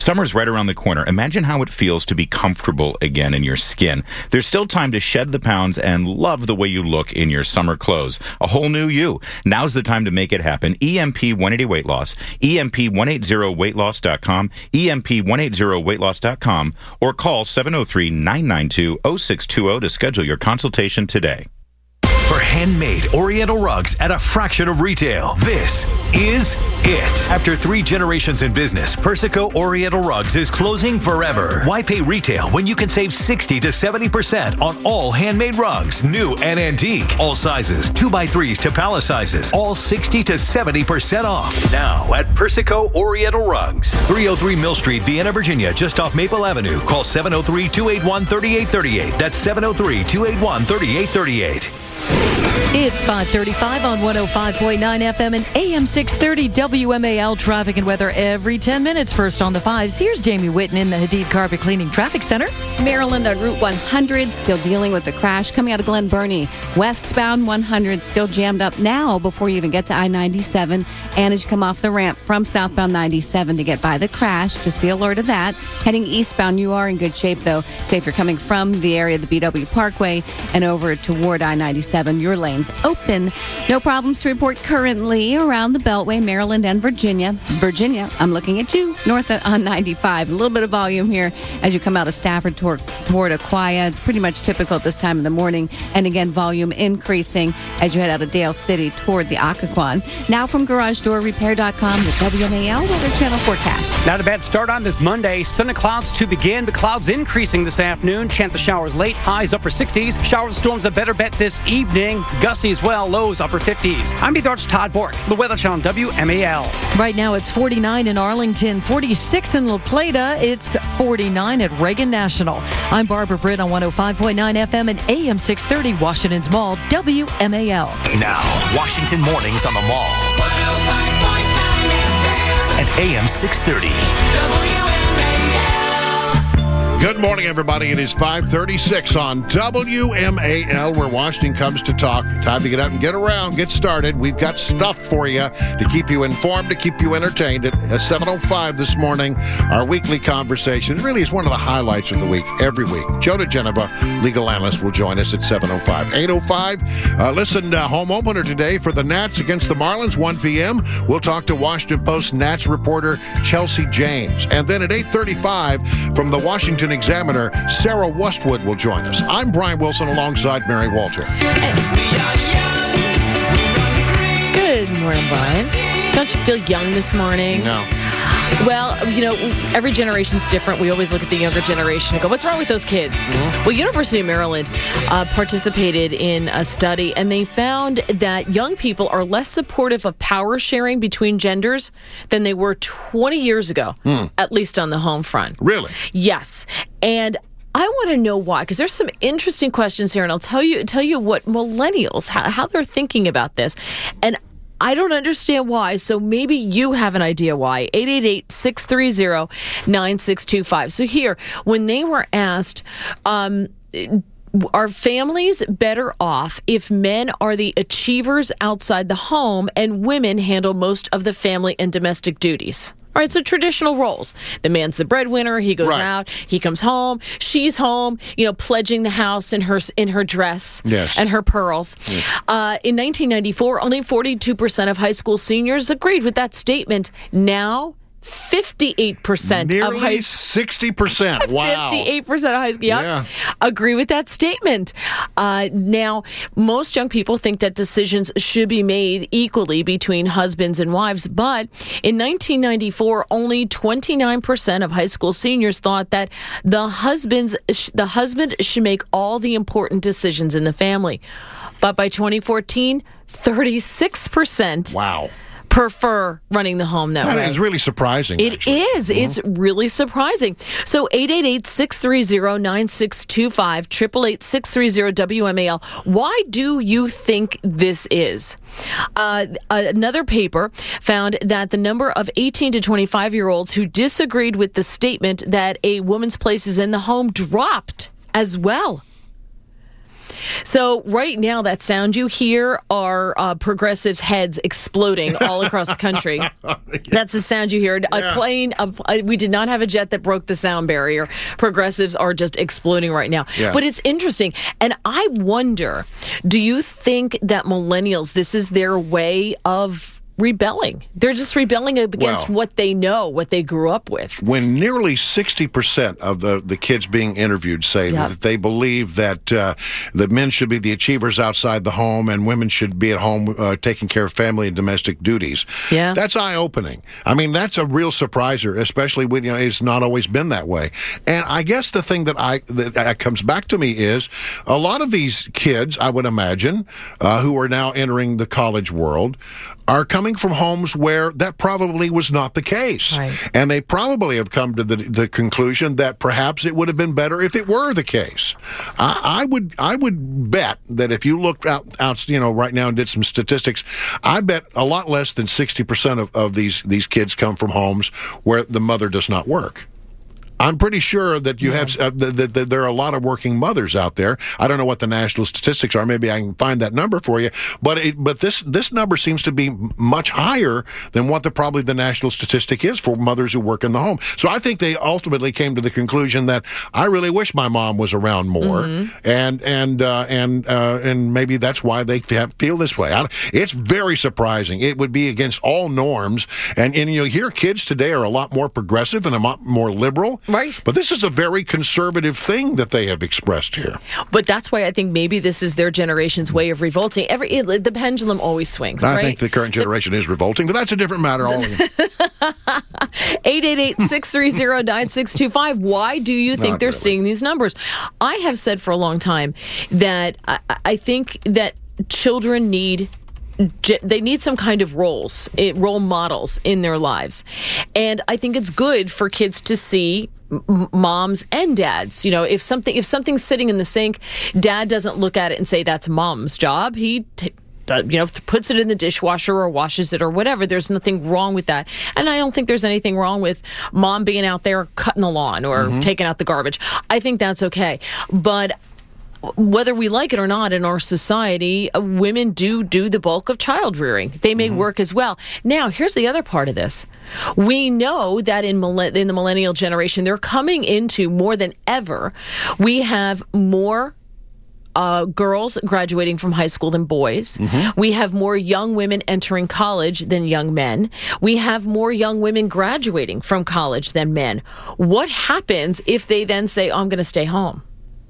Summer's right around the corner. Imagine how it feels to be comfortable again in your skin. There's still time to shed the pounds and love the way you look in your summer clothes. A whole new you. Now's the time to make it happen. E M P one eighty Weight Loss. E M P one eighty weight loss dot com. E M P one eighty weight loss dot com. Or call seven oh three, nine nine two, oh six two oh to schedule your consultation today. For handmade Oriental rugs at a fraction of retail, this is it. After three generations in business, Persico Oriental Rugs is closing forever. Why pay retail when you can save sixty to seventy percent on all handmade rugs, new and antique? All sizes, two by threes to palace sizes, all sixty to seventy percent off. Now at Persico Oriental Rugs, three oh three Mill Street, Vienna, Virginia, just off Maple Avenue. Call seven oh three, two eight one, three eight three eight. That's seven oh three, two eight one, three eight three eight. It's five thirty-five on one oh five point nine F M and A M six thirty W M A L. Traffic and weather every ten minutes. First on the fives, here's Jamie Whitten in the Hadid Carpet Cleaning Traffic Center. Maryland on Route one hundred, still dealing with the crash coming out of Glen Burnie. Westbound one hundred, still jammed up now before you even get to I ninety-seven. And as you come off the ramp from southbound ninety-seven to get by the crash, just be alert of that. Heading eastbound, you are in good shape, though. Say if you're coming from the area of the B W Parkway and over toward I ninety-seven, your lane's open. No problems to report currently around the Beltway, Maryland and Virginia. Virginia, I'm looking at you, north on ninety-five. A little bit of volume here as you come out of Stafford toward, toward Aquia. It's pretty much typical at this time of the morning. And again, volume increasing as you head out of Dale City toward the Occoquan. Now from garage door repair dot com, the W M A L Weather Channel forecast. Not a bad start on this Monday. Sun and clouds to begin, but clouds increasing this afternoon. Chance of showers late, highs upper sixties. Showers and storms a better bet this evening. Gusty as well, lows upper fifties. I'm Beat Arch Todd Bork for the Weather Channel W M A L. Right now it's forty-nine in Arlington, forty-six in La Plata. It's forty-nine at Reagan National. I'm Barbara Britt on one oh five point nine F M and A M six thirty, Washington's Mall, W M A L. Now, Washington Mornings on the Mall. one oh five point nine F M and A M six thirty. Good morning, everybody. It is five thirty-six on W M A L, where Washington comes to talk. Time to get up and get around, get started. We've got stuff for you to keep you informed, to keep you entertained. At seven oh five this morning, our weekly conversation. It really is one of the highlights of the week, every week. Joe DeGeneva, legal analyst, will join us at seven oh five. eight oh five, uh, listen, uh, home opener today for the Nats against the Marlins, one p.m. We'll talk to Washington Post Nats reporter Chelsea James. And then at eight thirty-five, from the Washington Examiner, Sarah Westwood will join us. I'm Brian Wilson alongside Mary Walter. Good morning, Brian. Don't you feel young this morning? No. Well, you know, every generation's different. We always look at the younger generation and go, what's wrong with those kids? Mm-hmm. Well, University of Maryland uh, participated in a study, and they found that young people are less supportive of power sharing between genders than they were twenty years ago, mm. at least on the home front. Really? Yes. And I want to know why, because there's some interesting questions here, and I'll tell you tell you what millennials, how, how they're thinking about this. And I don't understand why, so maybe you have an idea why. eight eight eight, six three zero, nine six two five. So here, when they were asked, um, are families better off if men are the achievers outside the home and women handle most of the family and domestic duties? All right, so traditional roles. The man's the breadwinner. He goes right. out. He comes home. She's home, you know, pledging the house in her in her dress yes. and her pearls. Yes. Uh, in nineteen ninety-four, only forty-two percent of high school seniors agreed with that statement. Now, fifty-eight percent Nearly of high sixty percent. Wow. fifty-eight percent of high school. Yep, yeah. Agree with that statement. Uh, now, most young people think that decisions should be made equally between husbands and wives, but in nineteen ninety-four, only twenty-nine percent of high school seniors thought that the husbands, the husband should make all the important decisions in the family. But by twenty fourteen, thirty-six percent. Wow. prefer running the home that, that way. That is really surprising. It actually. is. Mm-hmm. It's really surprising. So eight eight eight, six three zero, nine six two five, eight eight eight, six three zero, W M A L. Why do you think this is? Uh, another paper found that the number of eighteen to twenty-five-year-olds who disagreed with the statement that a woman's place is in the home dropped as well. So right now, that sound you hear are uh, progressives' heads exploding all across the country. Yeah. That's the sound you hear. A Yeah. plane, a, a, we did not have a jet that broke the sound barrier. Progressives are just exploding right now. Yeah. But it's interesting. And I wonder, do you think that millennials, this is their way of rebelling? They're just rebelling against Well, what they know, what they grew up with. When nearly sixty percent of the, the kids being interviewed say Yep. that they believe that uh, that men should be the achievers outside the home and women should be at home uh, taking care of family and domestic duties. Yeah. That's eye-opening. I mean, that's a real surpriser, especially when, you know, it's not always been that way. And I guess the thing that I that uh, comes back to me is a lot of these kids, I would imagine, uh, who are now entering the college world, are coming from homes where that probably was not the case. Right. And they probably have come to the, the conclusion that perhaps it would have been better if it were the case. I, I would I would bet that if you looked out, out, you know, right now and did some statistics, I bet a lot less than sixty percent of, of these, these kids come from homes where the mother does not work. I'm pretty sure that you have uh, that, that, that there are a lot of working mothers out there. I don't know what the national statistics are. Maybe I can find that number for you. But it, but this this number seems to be much higher than what the probably the national statistic is for mothers who work in the home. So I think they ultimately came to the conclusion that I really wish my mom was around more, Mm-hmm. and and uh, and uh, and maybe that's why they have, feel this way. I, it's very surprising. It would be against all norms, and and you hear kids today are a lot more progressive and a lot more liberal. Right. But this is a very conservative thing that they have expressed here. But that's why I think maybe this is their generation's way of revolting. Every it, the pendulum always swings, I right? think the current generation is revolting, but that's a different matter. eight eight eight, six three zero, nine six two five. Why do you think Not they're really. seeing these numbers? I have said for a long time that I, I think that children need ge- they need some kind of roles, eh, role models in their lives. And I think it's good for kids to see m- moms and dads. You know, if something if something's sitting in the sink, dad doesn't look at it and say that's mom's job. He t- uh, you know, puts it in the dishwasher or washes it or whatever. There's nothing wrong with that. And I don't think there's anything wrong with mom being out there cutting the lawn or Mm-hmm. taking out the garbage. I think that's okay. But whether we like it or not in our society, uh, women do do the bulk of child rearing. They may work as well. Now, here's the other part of this. We know that in, millen- in the millennial generation, they're coming into more than ever. We have more Uh, girls graduating from high school than boys. We have more young women entering college than young men. We have more young women graduating from college than men. What happens if they then say, oh, I'm going to stay home?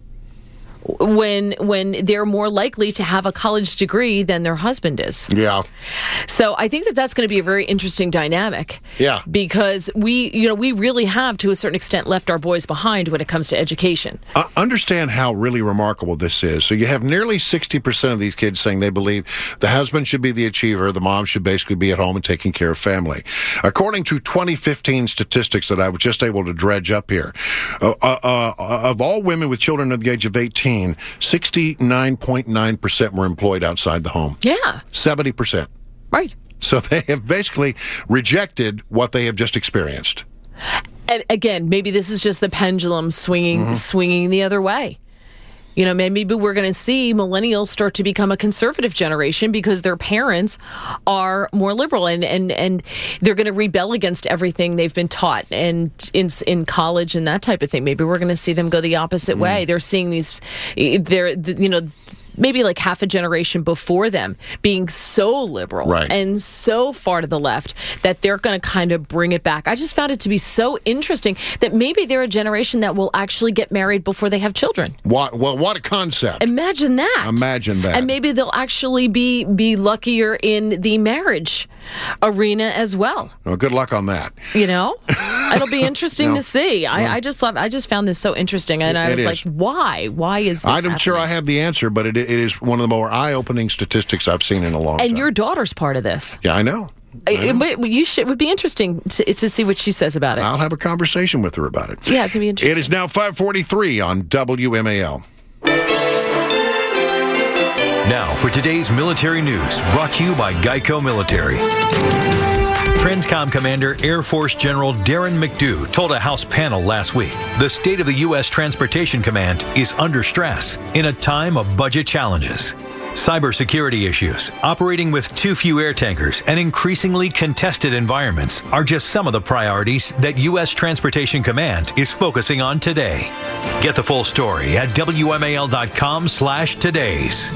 When when they're more likely to have a college degree than their husband is. Yeah. So I think that that's going to be a very interesting dynamic. Yeah. Because we, you know, we really have to a certain extent left our boys behind when it comes to education. Uh, understand how really remarkable this is. So you have nearly sixty percent of these kids saying they believe the husband should be the achiever, the mom should basically be at home and taking care of family. According to twenty fifteen statistics that I was just able to dredge up here, uh, uh, uh, of all women with children under the age of eighteen, sixty-nine point nine percent were employed outside the home. Yeah. seventy percent. Right. So they have basically rejected what they have just experienced. And again, maybe this is just the pendulum swinging Mm-hmm. swinging the other way. You know, maybe we're going to see millennials start to become a conservative generation because their parents are more liberal and, and, and they're going to rebel against everything they've been taught and in in college and that type of thing. Maybe we're going to see them go the opposite Mm. way. They're seeing these, they're, you know, maybe like half a generation before them being so liberal Right. and so far to the left that they're going to kind of bring it back. I just found it to be so interesting that maybe they're a generation that will actually get married before they have children. What? Well, what a concept. Imagine that. Imagine that. And maybe they'll actually be be luckier in the marriage arena as well. Well, good luck on that. You know, it'll be interesting No. to see. I, No. I just love. I just found this so interesting, and It- I it was is. like, why? Why is this I'm happening? sure I have the answer, but it, it is one of the more eye-opening statistics I've seen in a long And time. your daughter's part of this. Yeah, I know. I It, know. it, you should, it would be interesting to, to see what she says about it. I'll have a conversation with her about it. Yeah, it could be interesting. It is now five forty-three on W M A L. Now for today's military news, brought to you by Geico Military. TRANSCOM Commander Air Force General Darren McDough told a House panel last week the state of the U S Transportation Command is under stress in a time of budget challenges. Cybersecurity issues, operating with too few air tankers, and increasingly contested environments are just some of the priorities that U S Transportation Command is focusing on today. Get the full story at W M A L dot com slash todays.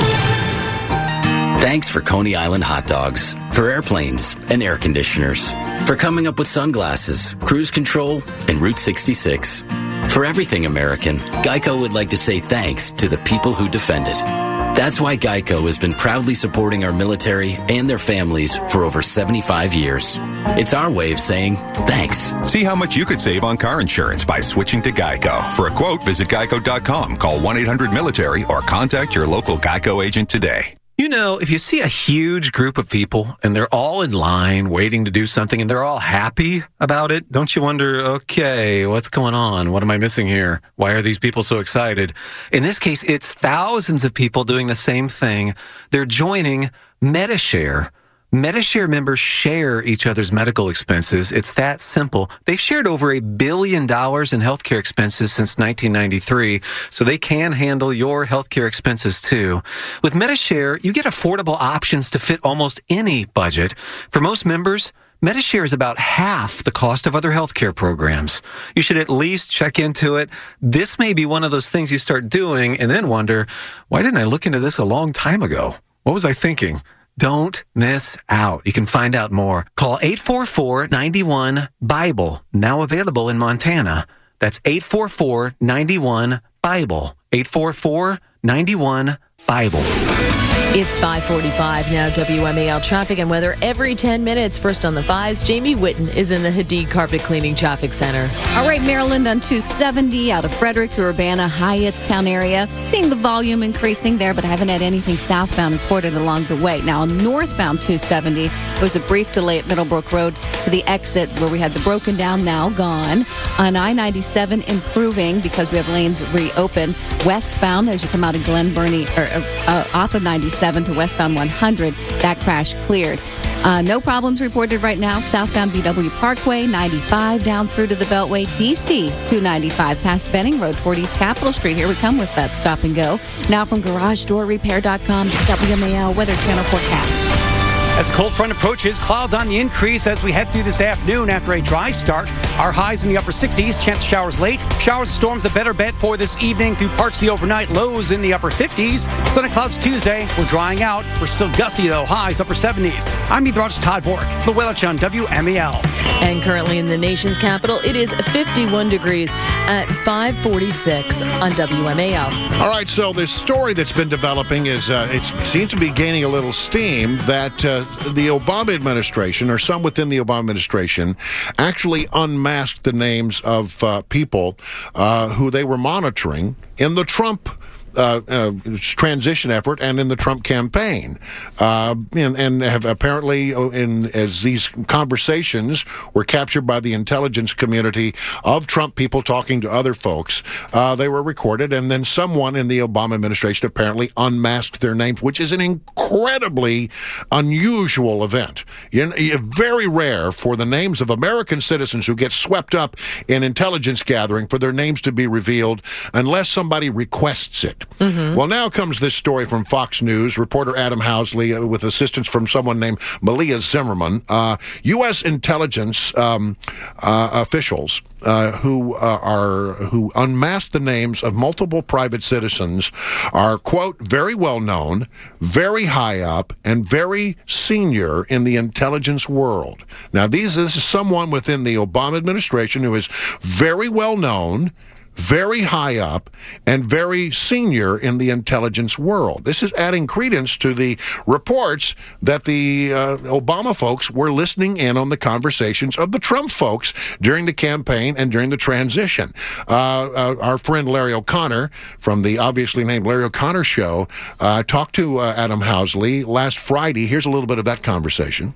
Thanks for Coney Island hot dogs, for airplanes and air conditioners, for coming up with sunglasses, cruise control, and Route sixty-six. For everything American, Geico would like to say thanks to the people who defend it. That's why Geico has been proudly supporting our military and their families for over seventy-five years. It's our way of saying thanks. See how much you could save on car insurance by switching to Geico. For a quote, visit geico dot com, call one eight hundred military, or contact your local Geico agent today. You know, if you see a huge group of people and they're all in line waiting to do something and they're all happy about it, don't you wonder, okay, what's going on? What am I missing here? Why are these people so excited? In this case, it's thousands of people doing the same thing. They're joining Medi-Share. Medi-Share members share each other's medical expenses. It's that simple. They've shared over a billion dollars in healthcare expenses since nineteen ninety-three, so they can handle your healthcare expenses too. With Medi-Share, you get affordable options to fit almost any budget. For most members, Medi-Share is about half the cost of other healthcare programs. You should at least check into it. This may be one of those things you start doing and then wonder, why didn't I look into this a long time ago? What was I thinking? Don't miss out. You can find out more. Call eight four four, nine one, BIBLE, now available in Montana. That's eight four four, nine one, BIBLE. eight four four, nine one, BIBLE. It's five forty-five now, W M A L traffic and weather every ten minutes. First on the fives, Jamie Witten is in the Hadid Carpet Cleaning Traffic Center. All right, Maryland on two seventy out of Frederick through Urbana, Hyattstown area. Seeing the volume increasing there, but I haven't had anything southbound reported along the way. Now, on northbound two seventy, there was a brief delay at Middlebrook Road to the exit where we had the broken down, now gone. On I ninety-seven, improving because we have lanes reopened. Westbound, as you come out of Glen Burnie, or uh, off of ninety-seven to westbound one hundred, that crash cleared. Uh, no problems reported right now. Southbound B W Parkway, ninety-five down through to the Beltway. D C two ninety-five past Benning Road toward East Capitol Street. Here we come with that stop and go. Now from Garage Door Repair dot com, W M A L Weather Channel forecast. As the cold front approaches, clouds on the increase as we head through this afternoon after a dry start. Our highs in the upper sixties, chance of showers late. Showers and storms a better bet for this evening through parts of the overnight. Lows in the upper fifties. Sun and clouds Tuesday. We're drying out. We're still gusty though. Highs upper seventies. I'm meteorologist Todd Bork. The Weather Channel W M A L. And currently in the nation's capital, it is fifty-one degrees at five forty-six on W M A L. All right, so this story that's been developing is uh, it seems to be gaining a little steam that uh, the Obama administration, or some within the Obama administration, actually unmasked the names of uh, people uh, who they were monitoring in the Trump Uh, uh, transition effort and in the Trump campaign, uh, and, and have apparently, in as these conversations were captured by the intelligence community of Trump people talking to other folks, uh, they were recorded, and then someone in the Obama administration apparently unmasked their names, which is an incredibly unusual event. You know, very rare for the names of American citizens who get swept up in intelligence gathering for their names to be revealed unless somebody requests it. Mm-hmm. Well, now comes this story from Fox News. Reporter Adam Housley, uh, with assistance from someone named Malia Zimmerman. Uh, U S intelligence um, uh, officials uh, who uh, are who unmasked the names of multiple private citizens are, quote, very well known, very high up, and very senior in the intelligence world. Now, these this is someone within the Obama administration who is very well known, very high up, and very senior in the intelligence world. This is adding credence to the reports that the uh, Obama folks were listening in on the conversations of the Trump folks during the campaign and during the transition. Uh, uh, our friend Larry O'Connor from the obviously named Larry O'Connor Show uh, talked to uh, Adam Housley last Friday. Here's a little bit of that conversation.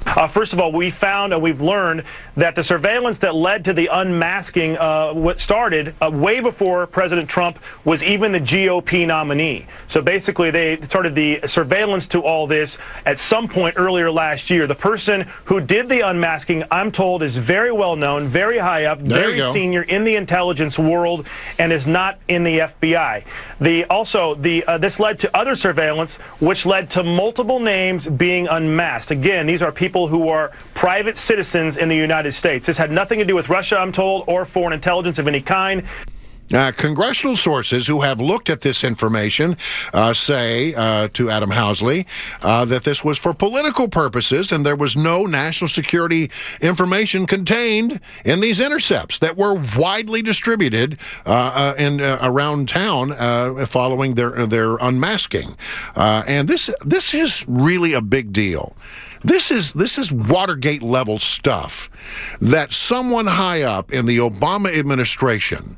Uh, first of all, we found and we've learned that the surveillance that led to the unmasking uh, what started uh, way before President Trump was even the G O P nominee. So basically, they started the surveillance to all this at some point earlier last year. The person who did the unmasking, I'm told, is very well known, very high up, There very you go. senior in the intelligence world, and is not in the F B I. The also the uh, this led to other surveillance, which led to multiple names being unmasked. Again, these are people who are private citizens in the United States. This had nothing to do with Russia, I'm told, or foreign intelligence of any kind. Uh, congressional sources who have looked at this information uh, say uh, to Adam Housley uh, that this was for political purposes and there was no national security information contained in these intercepts that were widely distributed uh, uh, in uh, around town uh, following their their unmasking. Uh, and this this is really a big deal. This is this is Watergate level stuff that someone high up in the Obama administration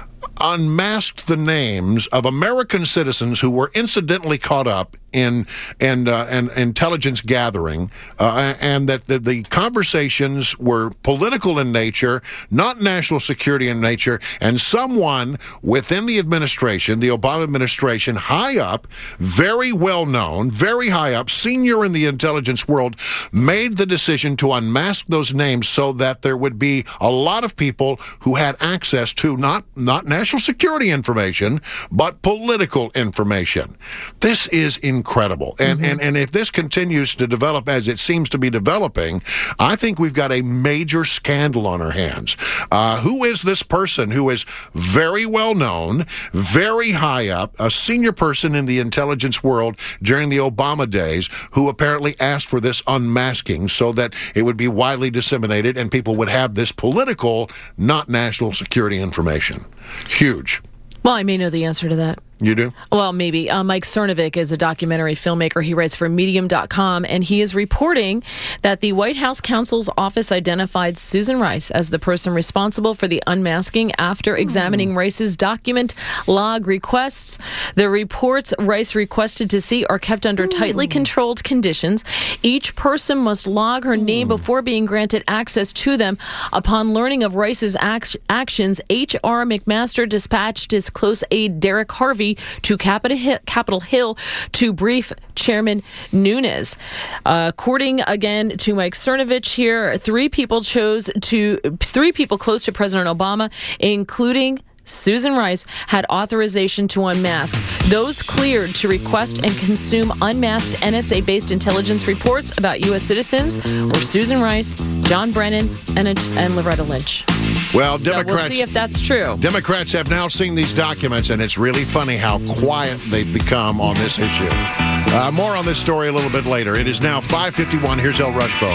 unmasked the names of American citizens who were incidentally caught up in and uh, an intelligence gathering, uh, and that the, the conversations were political in nature, not national security in nature, and someone within the administration, the Obama administration, high up, very well known, very high up, senior in the intelligence world, made the decision to unmask those names so that there would be a lot of people who had access to not not national security information, but political information. This is incredible. And, mm-hmm. and, and if this continues to develop as it seems to be developing, I think we've got a major scandal on our hands. Uh, who is this person who is very well known, very high up, a senior person in the intelligence world during the Obama days, who apparently asked for this unmasking so that it would be widely disseminated and people would have this political, not national security information? Huge. Well, I may know the answer to that. You do? Well, maybe. Uh, Mike Cernovic is a documentary filmmaker. He writes for Medium dot com, and he is reporting that the White House counsel's office identified Susan Rice as the person responsible for the unmasking after examining Rice's document log requests. The reports Rice requested to see are kept under tightly controlled conditions. Each person must log her name before being granted access to them. Upon learning of Rice's act- actions, H R McMaster dispatched his close aide Derek Harvey to Capitol Hill, Capitol Hill to brief Chairman Nunes. Uh, according again to Mike Cernovich here, three people chose to three people close to President Obama, including Susan Rice, had authorization to unmask. Those cleared to request and consume unmasked N S A-based intelligence reports about U S citizens were Susan Rice, John Brennan, and, and Loretta Lynch. Well, so Democrats, we'll see if that's true. Democrats have now seen these documents, and it's really funny how quiet they've become on this issue. Uh, more on this story a little bit later. It is now five fifty-one. Here's El Rushbo.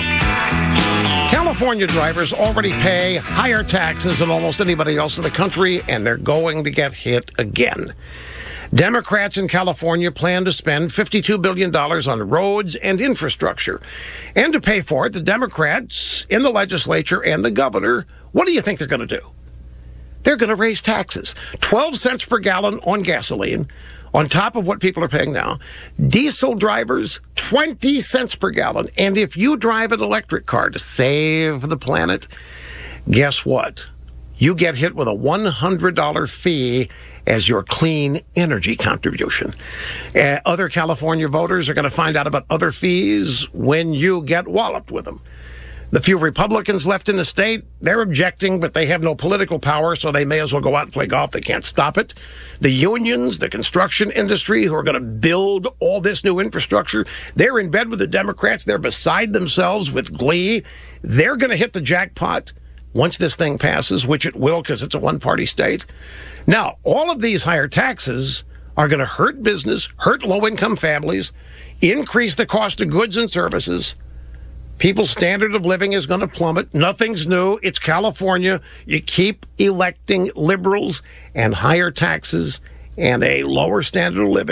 California drivers already pay higher taxes than almost anybody else in the country, and they're going to get hit again. Democrats in California plan to spend fifty-two billion dollars on roads and infrastructure. And to pay for it, the Democrats in the legislature and the governor, what do you think they're going to do? They're going to raise taxes. twelve cents per gallon on gasoline, on top of what people are paying now. Diesel drivers, twenty cents per gallon. And if you drive an electric car to save the planet, guess what? You get hit with a one hundred dollars fee as your clean energy contribution. Uh, other California voters are going to find out about other fees when you get walloped with them. The few Republicans left in the state, they're objecting, but they have no political power, so they may as well go out and play golf. They can't stop it. The unions, the construction industry, who are going to build all this new infrastructure, they're in bed with the Democrats. They're beside themselves with glee. They're going to hit the jackpot once this thing passes, which it will because it's a one-party state. Now, all of these higher taxes are going to hurt business, hurt low-income families, increase the cost of goods and services. People's standard of living is going to plummet. Nothing's new. It's California. You keep electing liberals and higher taxes and a lower standard of living,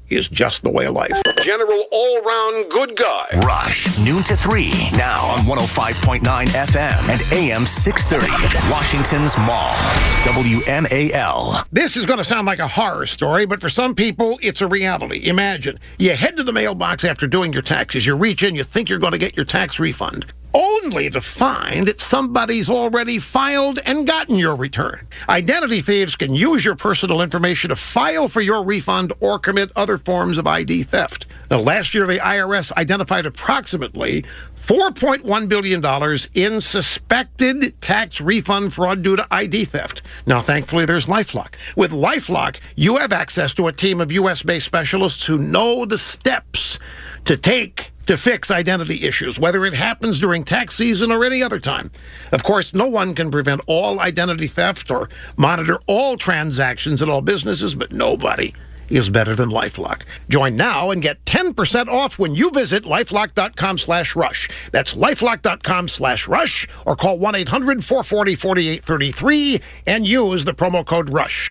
is just the way of life. General all-round good guy. Rush, noon to three, now on one oh five point nine F M and A M six thirty, Washington's Mall, W M A L. This is going to sound like a horror story, but for some people, it's a reality. Imagine, you head to the mailbox after doing your taxes, you reach in, you think you're going to get your tax refund, only to find that somebody's already filed and gotten your return. Identity thieves can use your personal information to file for your refund or commit other forms of I D theft. Now, last year, the I R S identified approximately four point one billion dollars in suspected tax refund fraud due to I D theft. Now, thankfully, there's LifeLock. With LifeLock, you have access to a team of U S-based specialists who know the steps to take to fix identity issues, whether it happens during tax season or any other time. Of course, no one can prevent all identity theft or monitor all transactions at all businesses, but nobody is better than LifeLock. Join now and get ten percent off when you visit lifelock.com slash rush. That's lifelock.com slash rush, or call one eight hundred four four zero four eight three three and use the promo code RUSH.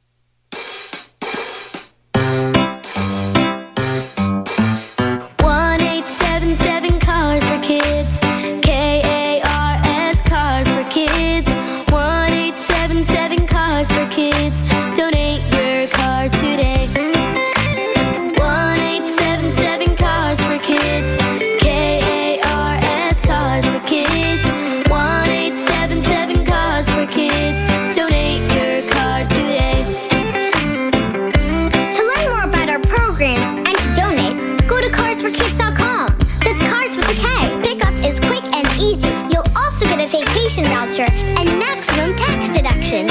Voucher and maximum tax deduction.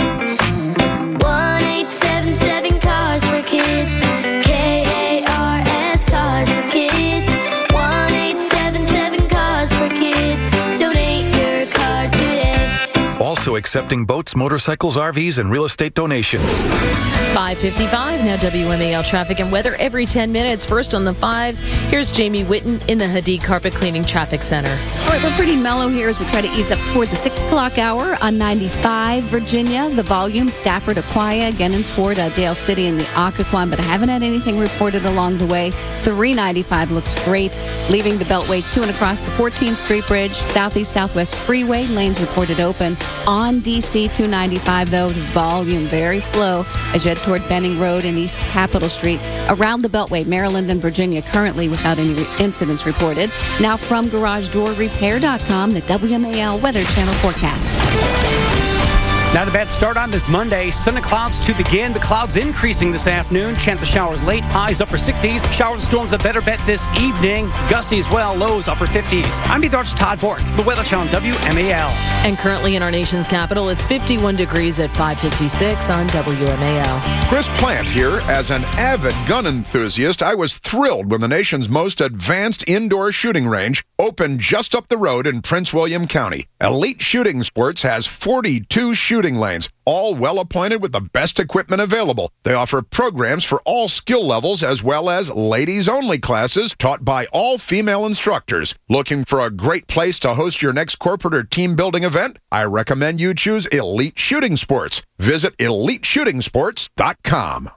one eight seven seven Cars for Kids. K A R S Cars for Kids. one eight seven seven Cars for Kids. Donate your car today. Also accepting boats, motorcycles, R Vs, and real estate donations. five fifty-five, now W M A L traffic and weather every ten minutes. First on the fives, here's Jamie Witten in the Hadid Carpet Cleaning Traffic Center. All right, we're pretty mellow here as we try to ease up towards the six o'clock hour on ninety-five, Virginia. The volume, Stafford, Aquia, again and toward uh, Dale City and the Occoquan, but I haven't had anything reported along the way. three ninety-five looks great. Leaving the Beltway to and across the fourteenth Street Bridge, Southeast Southwest Freeway, lanes reported open. On D C two ninety-five, though, the volume very slow as you head toward Benning Road and East Capitol Street. Around the Beltway, Maryland and Virginia, currently without any re- incidents reported. Now from Garage Door Repair dot com, the W M A L Weather Channel forecast. Now to bad start on this Monday. Sun and clouds to begin. The clouds increasing this afternoon. Chance of showers late. Highs upper sixties. Showers and storms a better bet this evening. Gusty as well. Lows upper fifties. I'm the Arch Todd Bork for the Weather Channel W M A L. And currently in our nation's capital, it's fifty-one degrees at five fifty-six on W M A L. Chris Plant here. As an avid gun enthusiast, I was thrilled when the nation's most advanced indoor shooting range opened just up the road in Prince William County. Elite Shooting Sports has forty-two shooting lanes, all well appointed with the best equipment available. They offer programs for all skill levels as well as ladies-only classes taught by all female instructors. Looking for a great place to host your next corporate or team building event? I recommend you choose Elite Shooting Sports. Visit elite shooting sports dot com.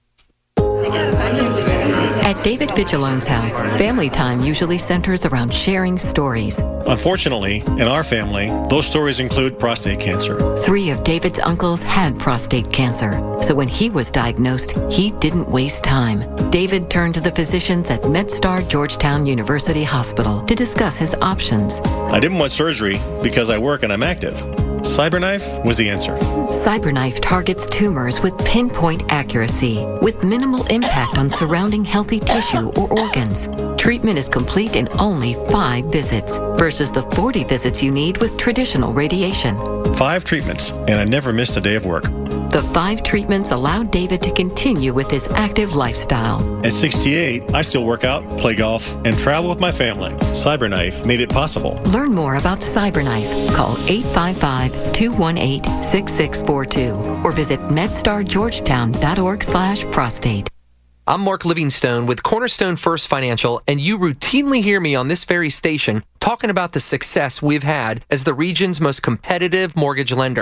At David Vigilon's house, family time usually centers around sharing stories. Unfortunately, in our family, those stories include prostate cancer. Three of David's uncles had prostate cancer, so when he was diagnosed, he didn't waste time. David turned to the physicians at MedStar Georgetown University Hospital to discuss his options. I didn't want surgery because I work and I'm active. CyberKnife was the answer. CyberKnife targets tumors with pinpoint accuracy, with minimal impact on surrounding healthy tissue or organs. Treatment is complete in only five visits versus the forty visits you need with traditional radiation. Five treatments, and I never missed a day of work. The five treatments allowed David to continue with his active lifestyle. At sixty-eight, I still work out, play golf, and travel with my family. CyberKnife made it possible. Learn more about CyberKnife. Call eight five five, two one eight, six six four two or visit medstar georgetown dot org slash prostate. I'm Mark Livingstone with Cornerstone First Financial, and you routinely hear me on this very station talking about the success we've had as the region's most competitive mortgage lender.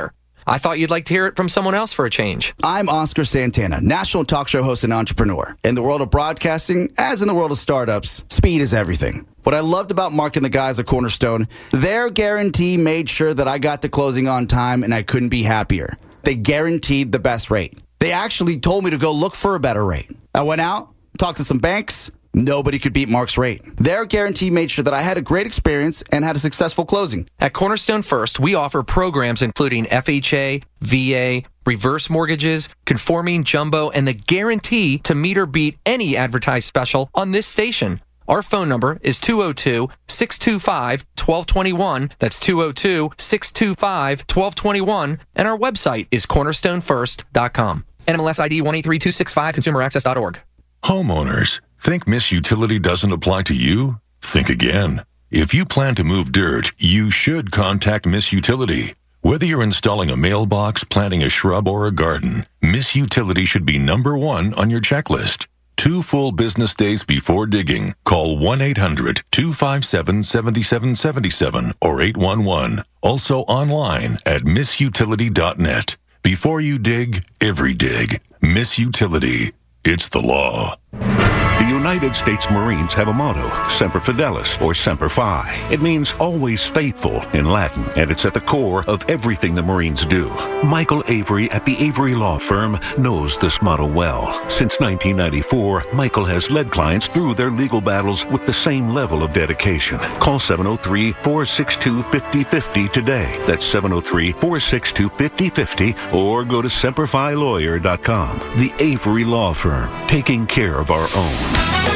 I thought you'd like to hear it from someone else for a change. I'm Oscar Santana, national talk show host and entrepreneur. In the world of broadcasting, as in the world of startups, speed is everything. What I loved about Mark and the guys at Cornerstone, their guarantee made sure that I got to closing on time and I couldn't be happier. They guaranteed the best rate. They actually told me to go look for a better rate. I went out, talked to some banks. Nobody could beat Mark's rate. Their guarantee made sure that I had a great experience and had a successful closing. At Cornerstone First, we offer programs including F H A, V A, reverse mortgages, conforming jumbo, and the guarantee to meet or beat any advertised special on this station. Our phone number is two oh two, six two five, one two two one. That's two oh two, six two five, one two two one. And our website is cornerstone first dot com. N M L S I D one eight three two six five, consumer access dot org. Homeowners, think Miss Utility doesn't apply to you? Think again. If you plan to move dirt, you should contact Miss Utility. Whether you're installing a mailbox, planting a shrub, or a garden, Miss Utility should be number one on your checklist. Two full business days before digging, call one eight hundred, two five seven, seven seven seven seven or eight one one. Also online at miss utility dot net. Before you dig, every dig. Miss Utility. It's the law. The United States Marines have a motto, Semper Fidelis, or Semper Fi. It means always faithful in Latin, and it's at the core of everything the Marines do. Michael Avery at the Avery Law Firm knows this motto well. Since nineteen ninety-four, Michael has led clients through their legal battles with the same level of dedication. Call seven oh three, four six two, five oh five oh today. That's seven oh three, four six two, five oh five oh, or go to semper fi lawyer dot com. The Avery Law Firm, taking care of our own.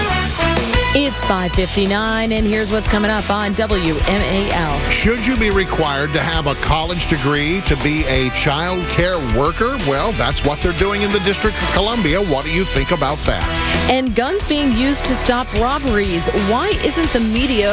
It's five fifty-nine, and here's what's coming up on W M A L. Should you be required to have a college degree to be a child care worker? Well, that's what they're doing in the District of Columbia. What do you think about that? And guns being used to stop robberies. Why isn't the media